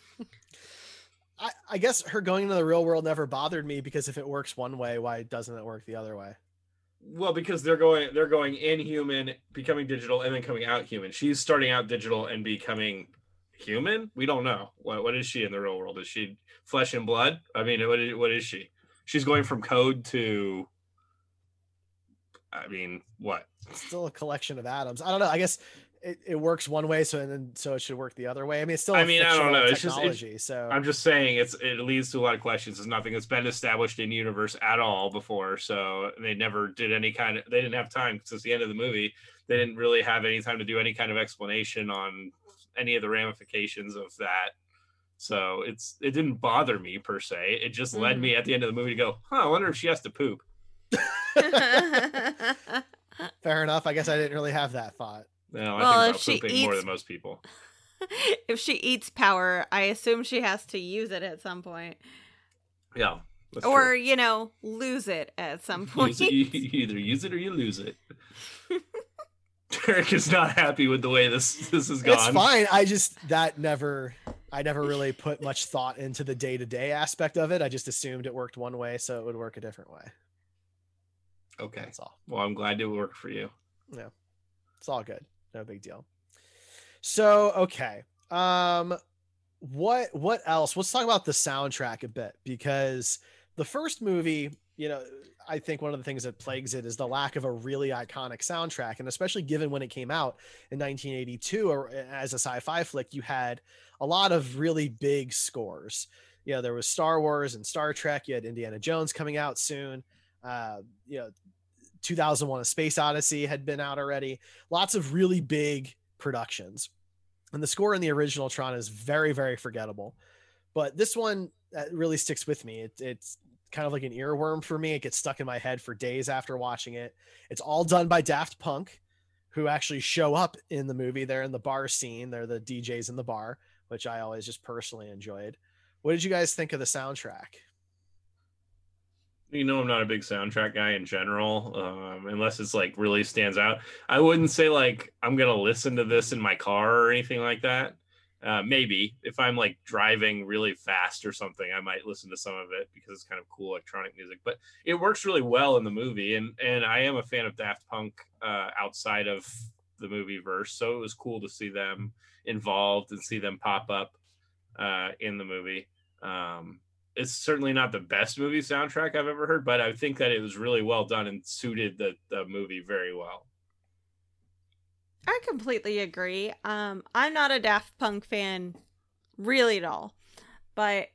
I, I guess her going into the real world never bothered me because if it works one way, why doesn't it work the other way? Well, because they're going, they're going in human, becoming digital, and then coming out human. She's starting out digital and becoming human? We don't know. What what is she in the real world? Is she flesh and blood? I mean, what is, what is she? She's going from code to, I mean, what? Still a collection of atoms. I don't know. I guess it, it works one way, so and then so it should work the other way. I mean, it's still. A I mean, I don't know. It's just technology. It's, so I'm just saying, it's it leads to a lot of questions. It's nothing that's been established in universe at all before. So they never did any kind of. They didn't have time since the end of the movie. They didn't really have any time to do any kind of explanation on any of the ramifications of that. So it's it didn't bother me per se. It just mm-hmm. led me at the end of the movie to go, huh, I wonder if she has to poop. Fair enough. I guess I didn't really have that thought. No, I well, think about if pooping she eats, more than most people. If she eats power, I assume she has to use it at some point. Yeah. Or, true. you know, lose it at some point. Use it, you, you either use it or you lose it. Derek is not happy with the way this this has gone. It's fine. I just that never I never really put much thought into the day-to-day aspect of it. I just assumed it worked one way, so it would work a different way. Okay. That's all. Well, I'm glad it worked for you. Yeah. It's all good. No big deal. So, okay. Um what what else? Let's talk about the soundtrack a bit, because the first movie, you know, I think one of the things that plagues it is the lack of a really iconic soundtrack. And especially given when it came out in nineteen eighty-two, or as a sci-fi flick, you had a lot of really big scores. You know, there was Star Wars and Star Trek. You had Indiana Jones coming out soon. Uh, you know, two thousand one: A Space Odyssey had been out already. Lots of really big productions. And the score in the original Tron is very, very forgettable. But this one uh, really sticks with me. It, it's kind of like an earworm for me. It gets stuck in my head for days after watching it. It's all done by Daft Punk, who actually show up in the movie. They're in the bar scene. They're the D Js in the bar, which I always just personally enjoyed. What did you guys think of the soundtrack? You know, I'm not a big soundtrack guy in general, um, unless it's like really stands out. I wouldn't say like I'm going to listen to this in my car or anything like that. Uh, maybe if I'm like driving really fast or something, I might listen to some of it because it's kind of cool electronic music, but it works really well in the movie. And, and I am a fan of Daft Punk uh, outside of the movie verse. So it was cool to see them involved and see them pop up uh, in the movie. Um, it's certainly not the best movie soundtrack I've ever heard, but I think that it was really well done and suited the, the movie very well. I completely agree. Um, I'm not a Daft Punk fan really at all, but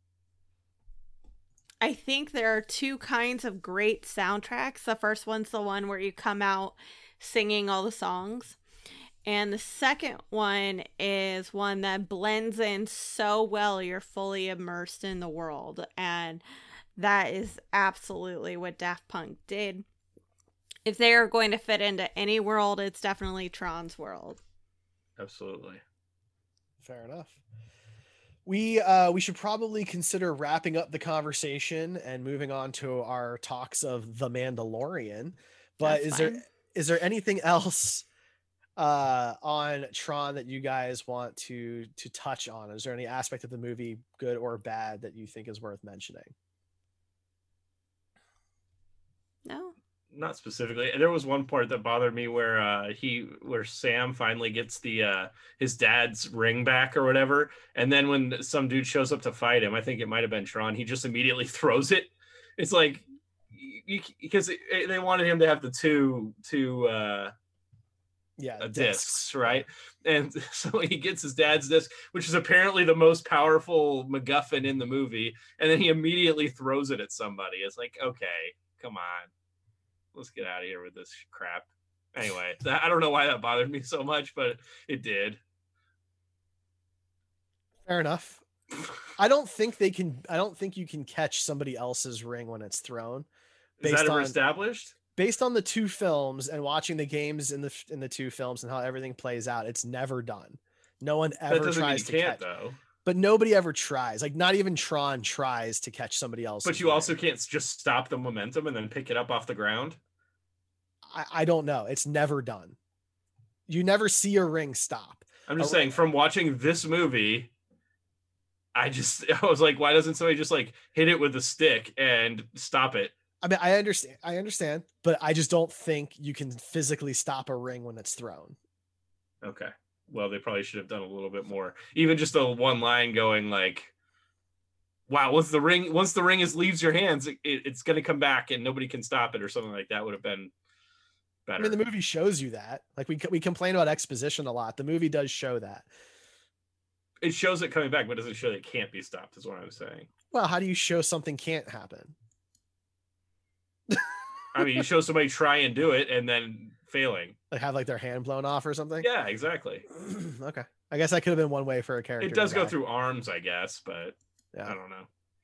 I think there are two kinds of great soundtracks. The first one's the one where you come out singing all the songs. And the second one is one that blends in so well, you're fully immersed in the world. And that is absolutely what Daft Punk did. If they are going to fit into any world, it's definitely Tron's world. Absolutely. Fair enough. We uh, we should probably consider wrapping up the conversation and moving on to our talks of The Mandalorian. But That's is fine. there is there anything else uh, on Tron that you guys want to to touch on? Is there any aspect of the movie, good or bad, that you think is worth mentioning? No. Not specifically. There was one part that bothered me where uh he where Sam finally gets the uh his dad's ring back or whatever, and then when some dude shows up to fight him, I think it might have been Tron, he just immediately throws it. It's like you, because it, it, they wanted him to have the two two uh yeah uh, discs, discs, right? And so he gets his dad's disc, which is apparently the most powerful MacGuffin in the movie, and then he immediately throws it at somebody. It's like, okay, come on. Let's get out of here with this crap. Anyway, that, I don't know why that bothered me so much, but it did. Fair enough. I don't think they can. I don't think you can catch somebody else's ring when it's thrown. Is that ever on, established? Based on the two films and watching the games in the in the two films and how everything plays out, it's never done. No one ever that tries to catch. Though. But nobody ever tries. Like, not even Tron tries to catch somebody else. But you ring. Also can't just stop the momentum and then pick it up off the ground? I, I don't know. It's never done. You never see a ring stop. I'm just a saying, ring. From watching this movie, I just, I was like, why doesn't somebody just, like, hit it with a stick and stop it? I mean, I understand. I understand. But I just don't think you can physically stop a ring when it's thrown. Okay. well, they probably should have done a little bit more. Even just a one line going like, wow, once the ring once the ring is leaves your hands, it, it's going to come back and nobody can stop it, or something like that would have been better. I mean, the movie shows you that. Like we we complain about exposition a lot. The movie does show that. It shows it coming back, but doesn't show that it can't be stopped, is what I'm saying. Well, how do you show something can't happen? I mean, you show somebody try and do it and then failing. Like have like their hand blown off or something? Yeah, exactly. Okay. I guess that could have been one way for a character. It does to go die. through arms, I guess, but Yeah. I don't know.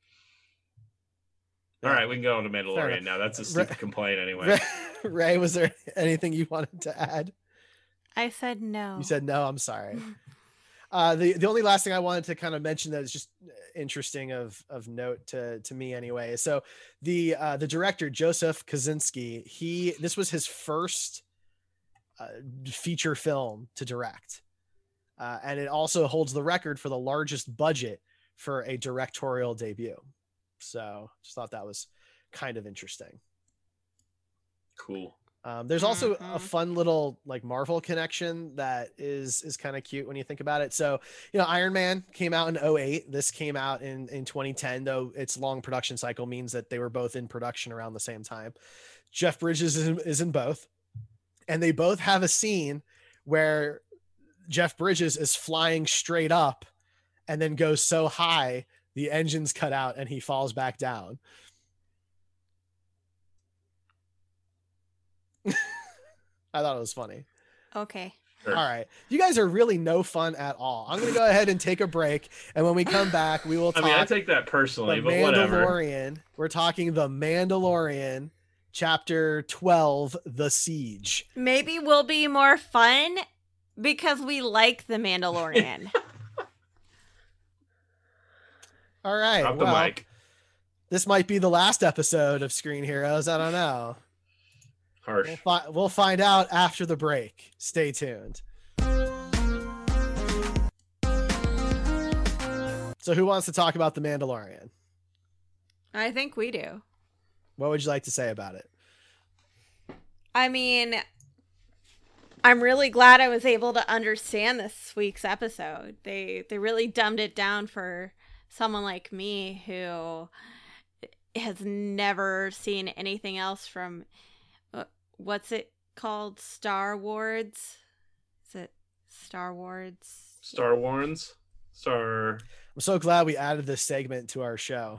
Yeah. All right, we can go on to Mandalorian now. That's a stupid Ray, complaint anyway. Ray, Ray, was there anything you wanted to add? I said no. You said no. I'm sorry. Uh, the the only last thing I wanted to kind of mention that is just interesting of of note to to me anyway. So the uh, the director Joseph Kosinski, he this was his first uh, feature film to direct, uh, and it also holds the record for the largest budget for a directorial debut. So just thought that was kind of interesting. Cool. Um, there's also Mm-hmm. a fun little like Marvel connection that is is kind of cute when you think about it. So, you know, Iron Man came out in oh eight. This came out in, in twenty ten, though its long production cycle means that they were both in production around the same time. Jeff Bridges is in, is in both. And they both have a scene where Jeff Bridges is flying straight up and then goes so high, the engines cut out and he falls back down. I thought it was funny. Okay. Sure. All right. You guys are really no fun at all. I'm going to go ahead and take a break. And when we come back, we will I talk mean, I take that personally, the but whatever. Mandalorian. We're talking the Mandalorian, chapter twelve, The Siege. Maybe we'll be more fun because we like the Mandalorian. All right. Drop the well, mic. this might be the last episode of Screen Heroes. I don't know. Harsh. We'll, fi- we'll find out after the break. Stay tuned. So who wants to talk about the Mandalorian? I think we do. What would you like to say about it? I mean, I'm really glad I was able to understand this week's episode. They they really dumbed it down for someone like me who has never seen anything else from uh, what's it called? Star Wars? Is it Star Wars? Star Wars. Star. I'm so glad we added this segment to our show.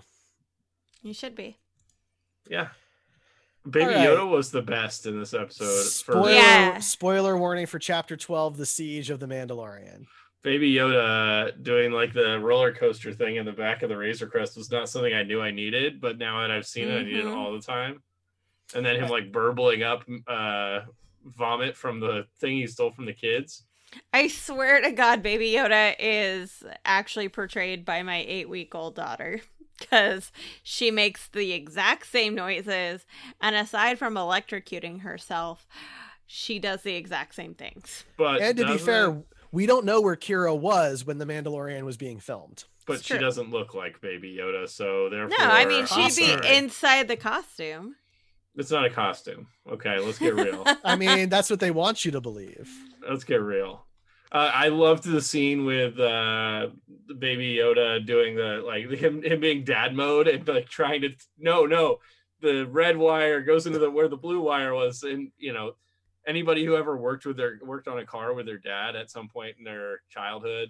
You should be. Yeah. Baby All right. Yoda was the best in this episode. Spoiler, For Yeah. spoiler warning for chapter twelve, The Siege of the Mandalorian. Baby Yoda doing like the roller coaster thing in the back of the Razor Crest was not something I knew I needed, but now that I've seen it, I need it Mhm. all the time. And then him like burbling up uh, vomit from the thing he stole from the kids. I swear to God, Baby Yoda is actually portrayed by my eight-week-old daughter because she makes the exact same noises, and aside from electrocuting herself, she does the exact same things. But And to be doesn't- fair, we don't know where Kira was when the Mandalorian was being filmed. but It's she true. doesn't look like Baby Yoda, so therefore. No, I mean, I'm she'd be sorry. inside the costume. It's not a costume. Okay, let's get real. I mean, that's what they want you to believe. Let's get real. Uh, I loved the scene with uh, Baby Yoda doing the like him him being dad mode and like trying to no no the red wire goes into the where the blue wire was, and you know anybody who ever worked with their worked on a car with their dad at some point in their childhood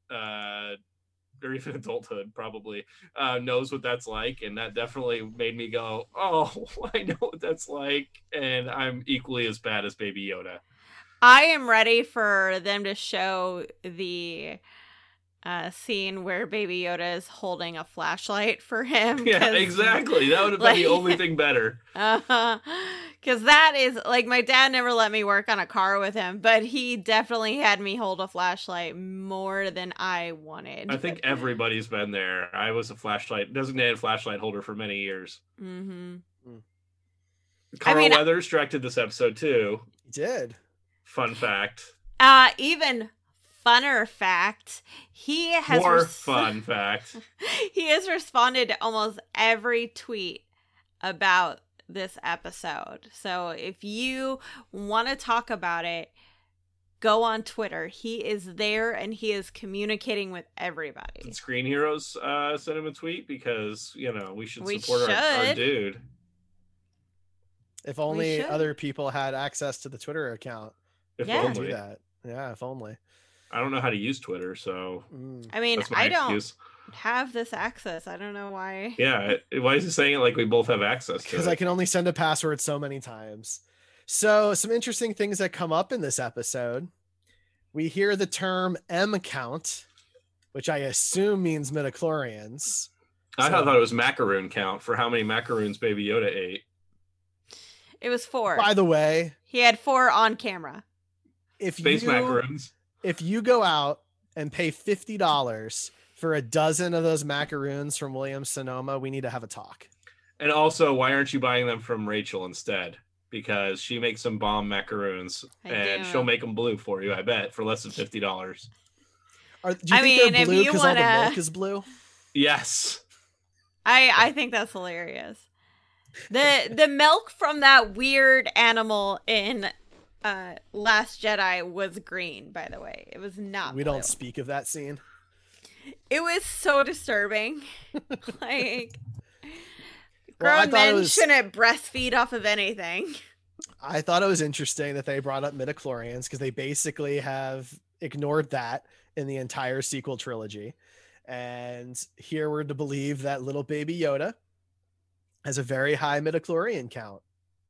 uh, or even adulthood probably uh, knows what that's like, and that definitely made me go, oh, I know what that's like, and I'm equally as bad as Baby Yoda. I am ready for them to show the uh, scene where Baby Yoda is holding a flashlight for him. Yeah, 'cause- exactly. That would have been like- the only thing better. Uh-huh. Because that is, like, my dad never let me work on a car with him, but he definitely had me hold a flashlight more than I wanted. I think everybody's been there. I was a flashlight, designated flashlight holder for many years. Mm-hmm. Carl mean, Weathers directed this episode too. He did. Fun fact. Uh, even funner fact, he has More res- fun fact. he has responded to almost every tweet about this episode. So if you want to talk about it, go on Twitter. He is there and he is communicating with everybody. Did Screen Heroes uh, send him a tweet? Because, you know, we should We support Our, our should. dude. If only should. other people had access to the Twitter account. If Yeah. Do only. that. Yeah, if only. I don't know how to use Twitter, so Mm. I mean, that's my I don't excuse. have this access. I don't know why. Yeah, it- why is he saying it like we both have access to Because it? I can only send a password so many times. So, some interesting things that come up in this episode. We hear the term M count, which I assume means midichlorians. I So- thought it was macaroon count for how many macaroons Baby Yoda ate. It was four. By the way, He had four on camera. if Space you macaroons. if you go out and pay fifty dollars for a dozen of those macaroons from Williams Sonoma, we need to have a talk. And also, why aren't you buying them from Rachel instead? Because she makes some bomb macaroons, I and do. she'll make them blue for you, I bet, for less than fifty dollars. Are, do you I think mean, they're if blue you because all the wanna- milk is blue? Yes. I I think that's hilarious. The the milk from that weird animal in uh Last Jedi was green, by the way. It was not We blue. don't speak of that scene. It was so disturbing. Like Well, I grown thought it men was- shouldn't breastfeed off of anything. I thought it was interesting that they brought up midichlorians because they basically have ignored that in the entire sequel trilogy. And here we're to believe that little baby Yoda has a very high midichlorian count.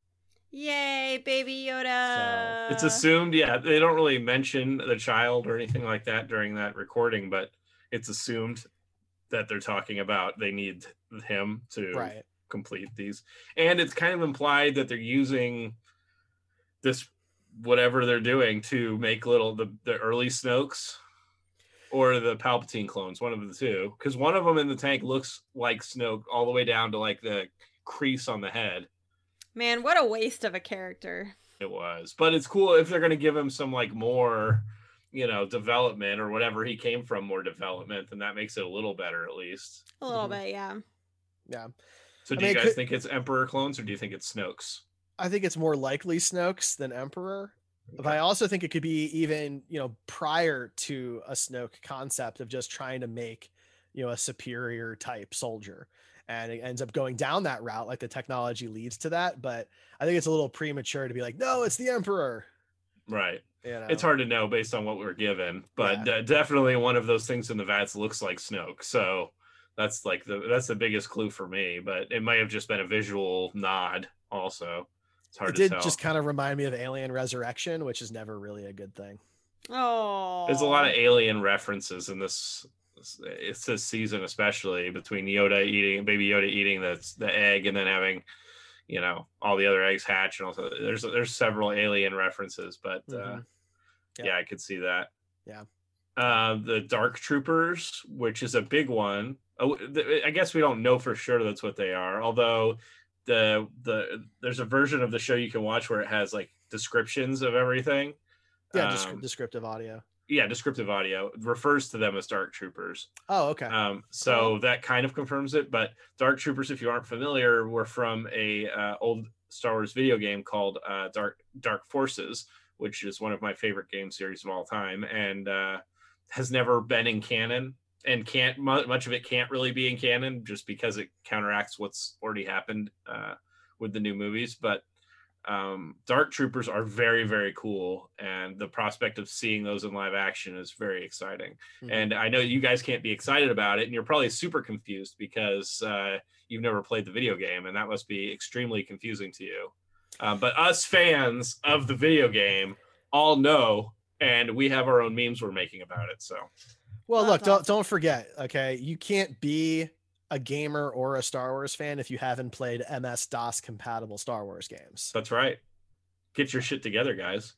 Yay, baby Yoda. It's assumed, yeah, they don't really mention the child or anything like that during that recording, but it's assumed that they're talking about they need him to Right. complete these. And it's kind of implied that they're using this whatever they're doing to make little the, the early Snokes or the Palpatine clones, one of the two. Because one of them in the tank looks like Snoke all the way down to like the crease on the head. Man, what a waste of a character. It was. But it's cool if they're going to give him some like more, you know, development or whatever he came from, more development, then that makes it a little better at least. A little Mhm. bit, yeah. Yeah. So I do mean, you it guys could- think it's Emperor clones or do you think it's Snokes? I think it's more likely Snoke's than Emperor. But I also think it could be even, you know, prior to a Snoke concept of just trying to make, you know, a superior type soldier. And it ends up going down that route, like the technology leads to that. But I think it's a little premature to be like, no, it's the Emperor. Right. You know? It's hard to know based on what we're given, but Yeah. de- definitely one of those things in the vats looks like Snoke. So that's like the that's the biggest clue for me. But it might have just been a visual nod. Also, it's hard It to did tell. just kind of remind me of Alien Resurrection, which is never really a good thing. Oh. There's a lot of alien references in this. It's this season, especially between Yoda eating, baby Yoda eating the the egg, and then having, you know, all the other eggs hatch, and also there's there's several alien references. But uh, Mhm. yeah. Yeah. I could see that. Yeah. Uh, the Dark Troopers, which is a big one. Oh, th- I guess we don't know for sure that's what they are. Although the the there's a version of the show you can watch where it has like descriptions of everything. Yeah, descri- Um, descriptive audio. yeah, descriptive audio refers to them as Dark Troopers. Oh, okay. Um, so that kind of confirms it. But Dark Troopers, if you aren't familiar, were from a uh, old Star Wars video game called uh, Dark Dark Forces, which is one of my favorite game series of all time, and uh, has never been in canon, and can't mu- much of it can't really be in canon just because it counteracts what's already happened uh, with the new movies. But um, Dark Troopers are very, very cool, and the prospect of seeing those in live action is very exciting. Mhm. And I know you guys can't be excited about it, and you're probably super confused because uh, you've never played the video game, and that must be extremely confusing to you. Uh, but us fans of the video game all know, and we have our own memes we're making about it. So Well, That's look, don't awesome. don't forget, okay? You can't be a gamer or a Star Wars fan if you haven't played M S DOS compatible Star Wars games. that's right. Get your shit together, guys.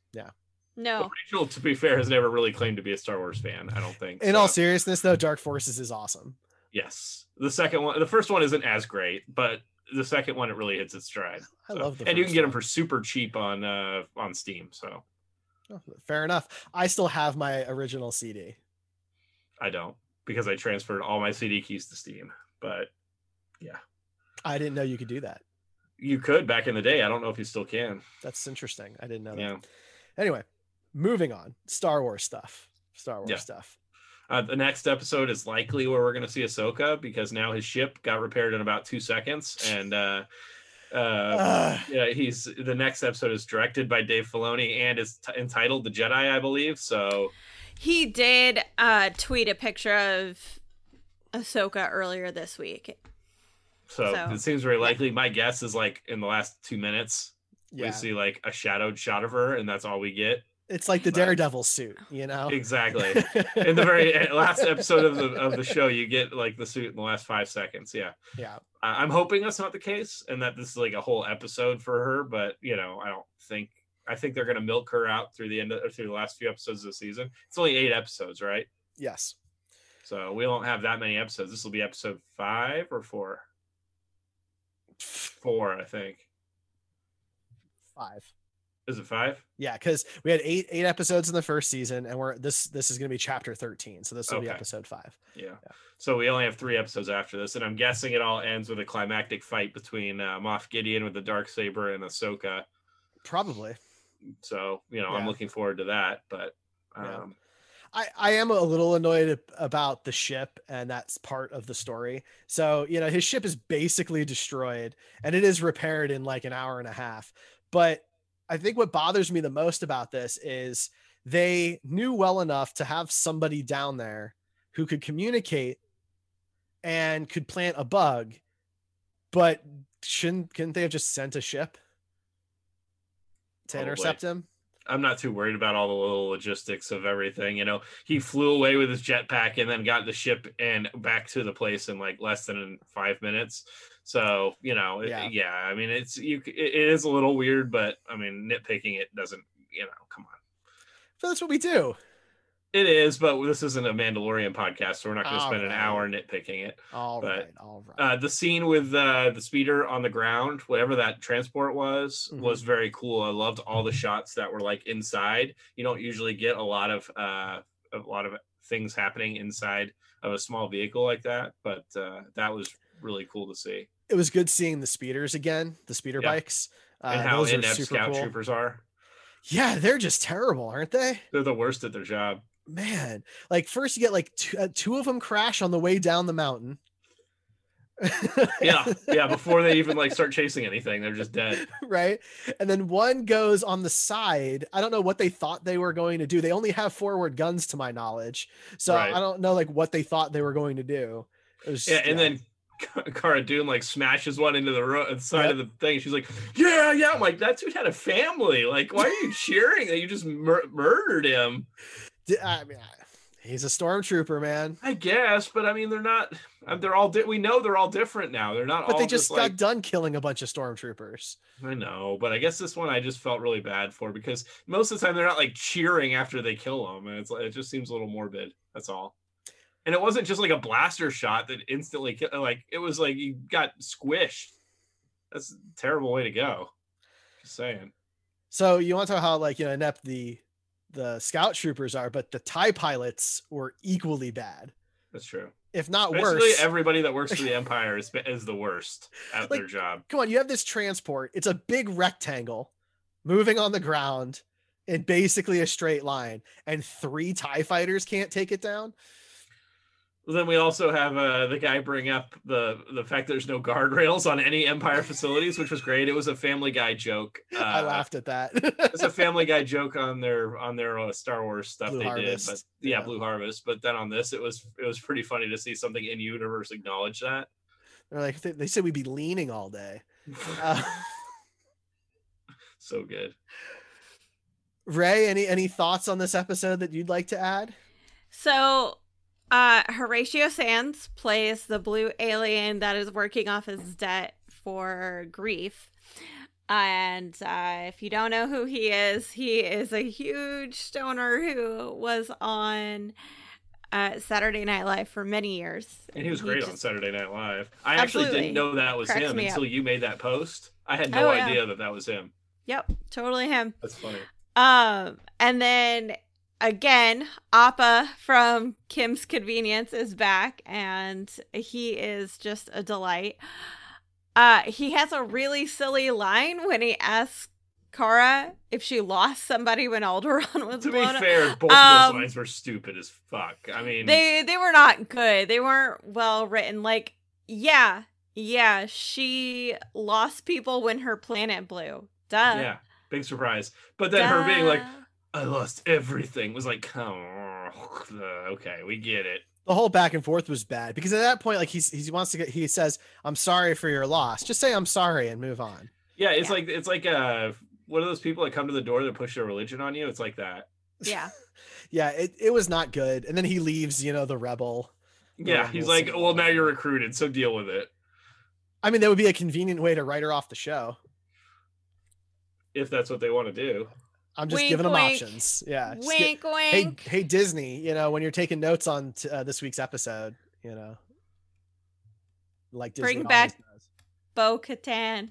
No. Rachel, to be fair, has never really claimed to be a Star Wars fan. I don't think. In so. all seriousness, though, Dark Forces is awesome. Yes, the second one, the first one isn't as great, but the second one it really hits its stride. I So- love the and you can first get them one. for super cheap on uh on Steam. So Oh, fair enough. I still have my original C D. I don't because I transferred all my C D keys to Steam. But I didn't know you could do that. you could back in the day. I don't know if you still can. That's interesting. I didn't know that. Yeah. Anyway, moving on. Star Wars stuff. Star Wars Yeah. stuff. Uh, the next episode is likely where we're going to see Ahsoka because now his ship got repaired in about two seconds, and uh, uh, Uh, yeah, he's the next episode is directed by Dave Filoni and is t- entitled "The Jedi," I believe. So He did uh, tweet a picture of Ahsoka earlier this week. so, So, it seems very likely. My guess is like in the last two minutes yeah. we see like a shadowed shot of her, and that's all we get. It's like the But- Daredevil suit, you know? Exactly. In the very last episode of the of the show, you get like the suit in the last five seconds. Yeah. Yeah. I- I'm hoping that's not the case and that this is like a whole episode for her, but you know, I don't think I think they're gonna milk her out through the end of or through the last few episodes of the season. It's only eight episodes, right? Yes. So we don't have that many episodes. This will be episode five or four. Four, I think. Five. Is it five? Yeah, because we had eight eight episodes in the first season, and we're this this is gonna be chapter thirteen. So this will be Okay. episode five. Yeah. Yeah. So we only have three episodes after this, and I'm guessing it all ends with a climactic fight between uh, Moff Gideon with the Darksaber and Ahsoka. Probably. So you know, I'm Yeah. looking forward to that. But Yeah. um, I, I am a little annoyed about the ship, and that's part of the story. So, you know, his ship is basically destroyed and it is repaired in like an hour and a half. But I think what bothers me the most about this is they knew well enough to have somebody down there who could communicate and could plant a bug, but shouldn't, couldn't they have just sent a ship to Probably. intercept him? I'm not too worried about all the little logistics of everything. You know, he flew away with his jetpack and then got the ship and back to the place in like less than five minutes. So, you know, it- Yeah. yeah, I mean, it's you. It, it is a little weird, but I mean, nitpicking it doesn't. You know, come on. So that's what we do. It is, but this isn't a Mandalorian podcast, so we're not going to All spend an right. hour nitpicking it. All But, right. All right. Uh, the scene with uh, the speeder on the ground, whatever that transport was, Mhm. was very cool. I loved all the shots that were like inside. You don't usually get a lot of uh, a lot of things happening inside of a small vehicle like that, but uh, that was really cool to see. It was good seeing the speeders again, the speeder Yeah. bikes. Uh, And how those are inept super scout cool. troopers are. Yeah, they're just terrible, aren't they? They're the worst at their job. Man, like first you get like two, uh, two of them crash on the way down the mountain. Yeah, yeah. Before they even like start chasing anything, they're just dead. Right. And then one goes on the side. I don't know what they thought they were going to do. They only have forward guns to my knowledge. So Right. I don't know like what they thought they were going to do. It was, Yeah, and then Cara Dune like smashes one into the ro- side Yep. of the thing. She's like, "Yeah, yeah." I'm like, "That dude had a family. Like, why are you cheering that you just mur- murdered him?" D- I mean, I- he's a stormtrooper, man. I guess, but I mean, they're not. uh, They're all. Di- we know they're all different now. They're not But all they just got like. done killing a bunch of stormtroopers. I know, but I guess this one I just felt really bad for because most of the time they're not like cheering after they kill them, and it's like it just seems a little morbid. That's all. And it wasn't just like a blaster shot that instantly ki- like it was like you got squished. That's a terrible way to go. Just saying. So you want to talk how like you know inept the the scout troopers are, but the TIE pilots were equally bad, That's true. if not Basically, worse. everybody that works for the Empire is is the worst at Like, their job. Come on, you have this transport. It's a big rectangle moving on the ground in basically a straight line, and three TIE fighters can't take it down. Then we also have uh, the guy bring up the the fact there's no guardrails on any Empire facilities, which was great. It was a Family Guy joke. Uh, I laughed at that. It's a Family Guy joke on their on their uh, Star Wars stuff Blue they Harvest. did, but yeah, Yeah. Blue Harvest. But then on this, it was it was pretty funny to see something in universe acknowledge that. They're like they, they said we'd be leaning all day. Uh, So good. Ray, any any thoughts on this episode that you'd like to add? So, uh, Horatio Sands plays the blue alien that is working off his debt for grief. And uh, if you don't know who he is, he is a huge stoner who was on uh, Saturday Night Live for many years. And he was He great on just- Saturday Night Live. I actually Absolutely. didn't know that was Cracks him me until up. you made that post. I had no Oh, yeah. idea that that was him. Yep, totally him. That's funny. Um, and then again, Appa from Kim's Convenience is back, and he is just a delight. Uh, he has a really silly line when he asks Kara if she lost somebody when Alderaan was To be blown up. fair, both Um, of those lines were stupid as fuck. I mean, They they were not good. They weren't well written. Like, yeah, yeah, she lost people when her planet blew. Duh. yeah, big surprise. But then her being like, Duh. I lost everything was like, oh, okay, we get it. The whole back and forth was bad because at that point, like he's he wants to get he says, "I'm sorry for your loss." Just say I'm sorry and move on. Yeah, it's Yeah. like it's like uh one of those people that come to the door that push their religion on you. It's like that. Yeah. Yeah, it, it was not good. And then he leaves, you know, the rebel. the Yeah, rebel he's like, symbol. well, now you're recruited, so deal with it. I mean, that would be a convenient way to write her off the show. If that's what they want to do. I'm just Wink, giving them wink. options. Yeah. just Wink, get- hey, wink. hey, Disney, you know, when you're taking notes on t- uh, this week's episode, you know, like Disney Bring always back- does. Bo-Katan.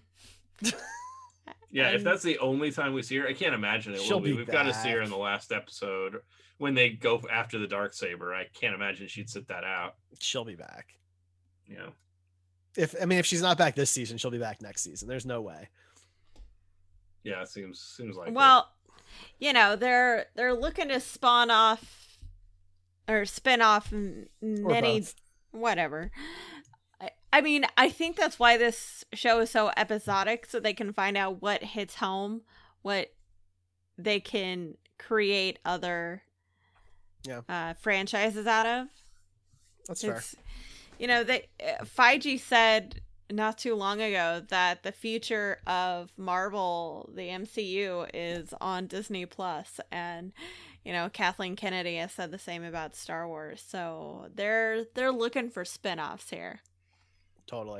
Yeah, if And- that's the only time we see her, I can't imagine it She'll will be. be We've got to see her back. in the last episode when they go after the Darksaber. I can't imagine she'd sit that out. She'll be back. You know. If I mean, if she's not back this season, she'll be back next season. There's no way. Yeah, it seems seems like it. Well, you know, they're they're looking to spawn off or spin off m- Or many both. whatever. I, I mean, I think that's why this show is so episodic, so they can find out what hits home, what they can create other Yeah. uh, franchises out of. That's fair. It's, you know, they uh, Feige said not too long ago that the future of Marvel, the M C U, is on Disney Plus, and you know, Kathleen Kennedy has said the same about Star Wars. So they're they're looking for spin-offs here. Totally.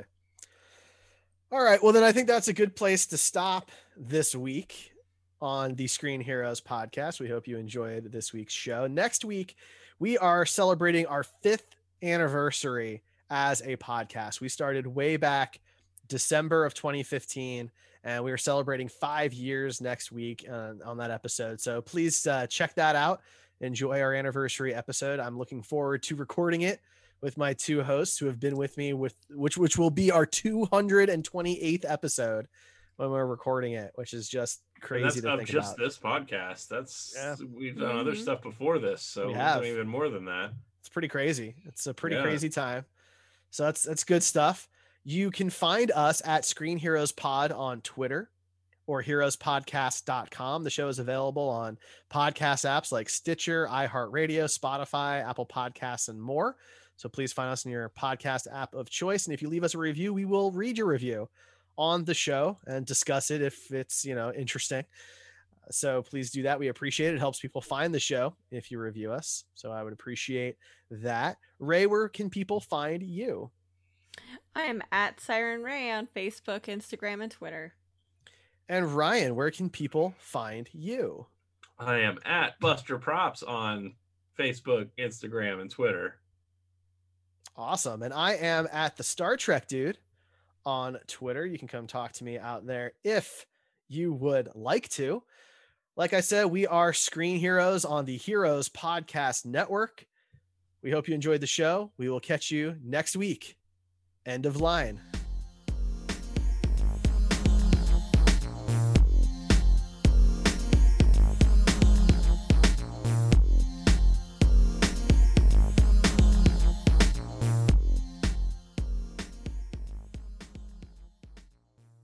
All right. Well, then I think that's a good place to stop this week on the Screen Heroes podcast. We hope you enjoyed this week's show. Next week, we are celebrating our fifth anniversary as a podcast. We started way back December of twenty fifteen, and we are celebrating five years next week uh, on that episode. So please uh, check that out. Enjoy our anniversary episode. I'm looking forward to recording it with my two hosts who have been with me with which which will be our two hundred twenty-eighth episode when we're recording it, which is just And crazy that's to of think just about. this podcast. That's Yeah. we've done other Mhm. stuff before this, so We we've have. done even more than that. It's pretty crazy. It's a pretty Yeah. crazy time. So that's that's good stuff. You can find us at Screen Heroes Pod on Twitter or heroes podcast dot com. The show is available on podcast apps like Stitcher, iHeartRadio, Spotify, Apple Podcasts, and more. So please find us in your podcast app of choice. And if you leave us a review, we will read your review on the show and discuss it if it's, you know, interesting. So please do that. We appreciate it. It helps people find the show if you review us. So I would appreciate that. Ray, where can people find you? I am at Siren Ray on Facebook, Instagram, and Twitter. And Ryan, where can people find you? I am at Buster Props on Facebook, Instagram, and Twitter. Awesome. And I am at the Star Trek Dude on Twitter. You can come talk to me out there if you would like to. Like I said, we are Screen Heroes on the Heroes Podcast Network. We hope you enjoyed the show. We will catch you next week. End of line.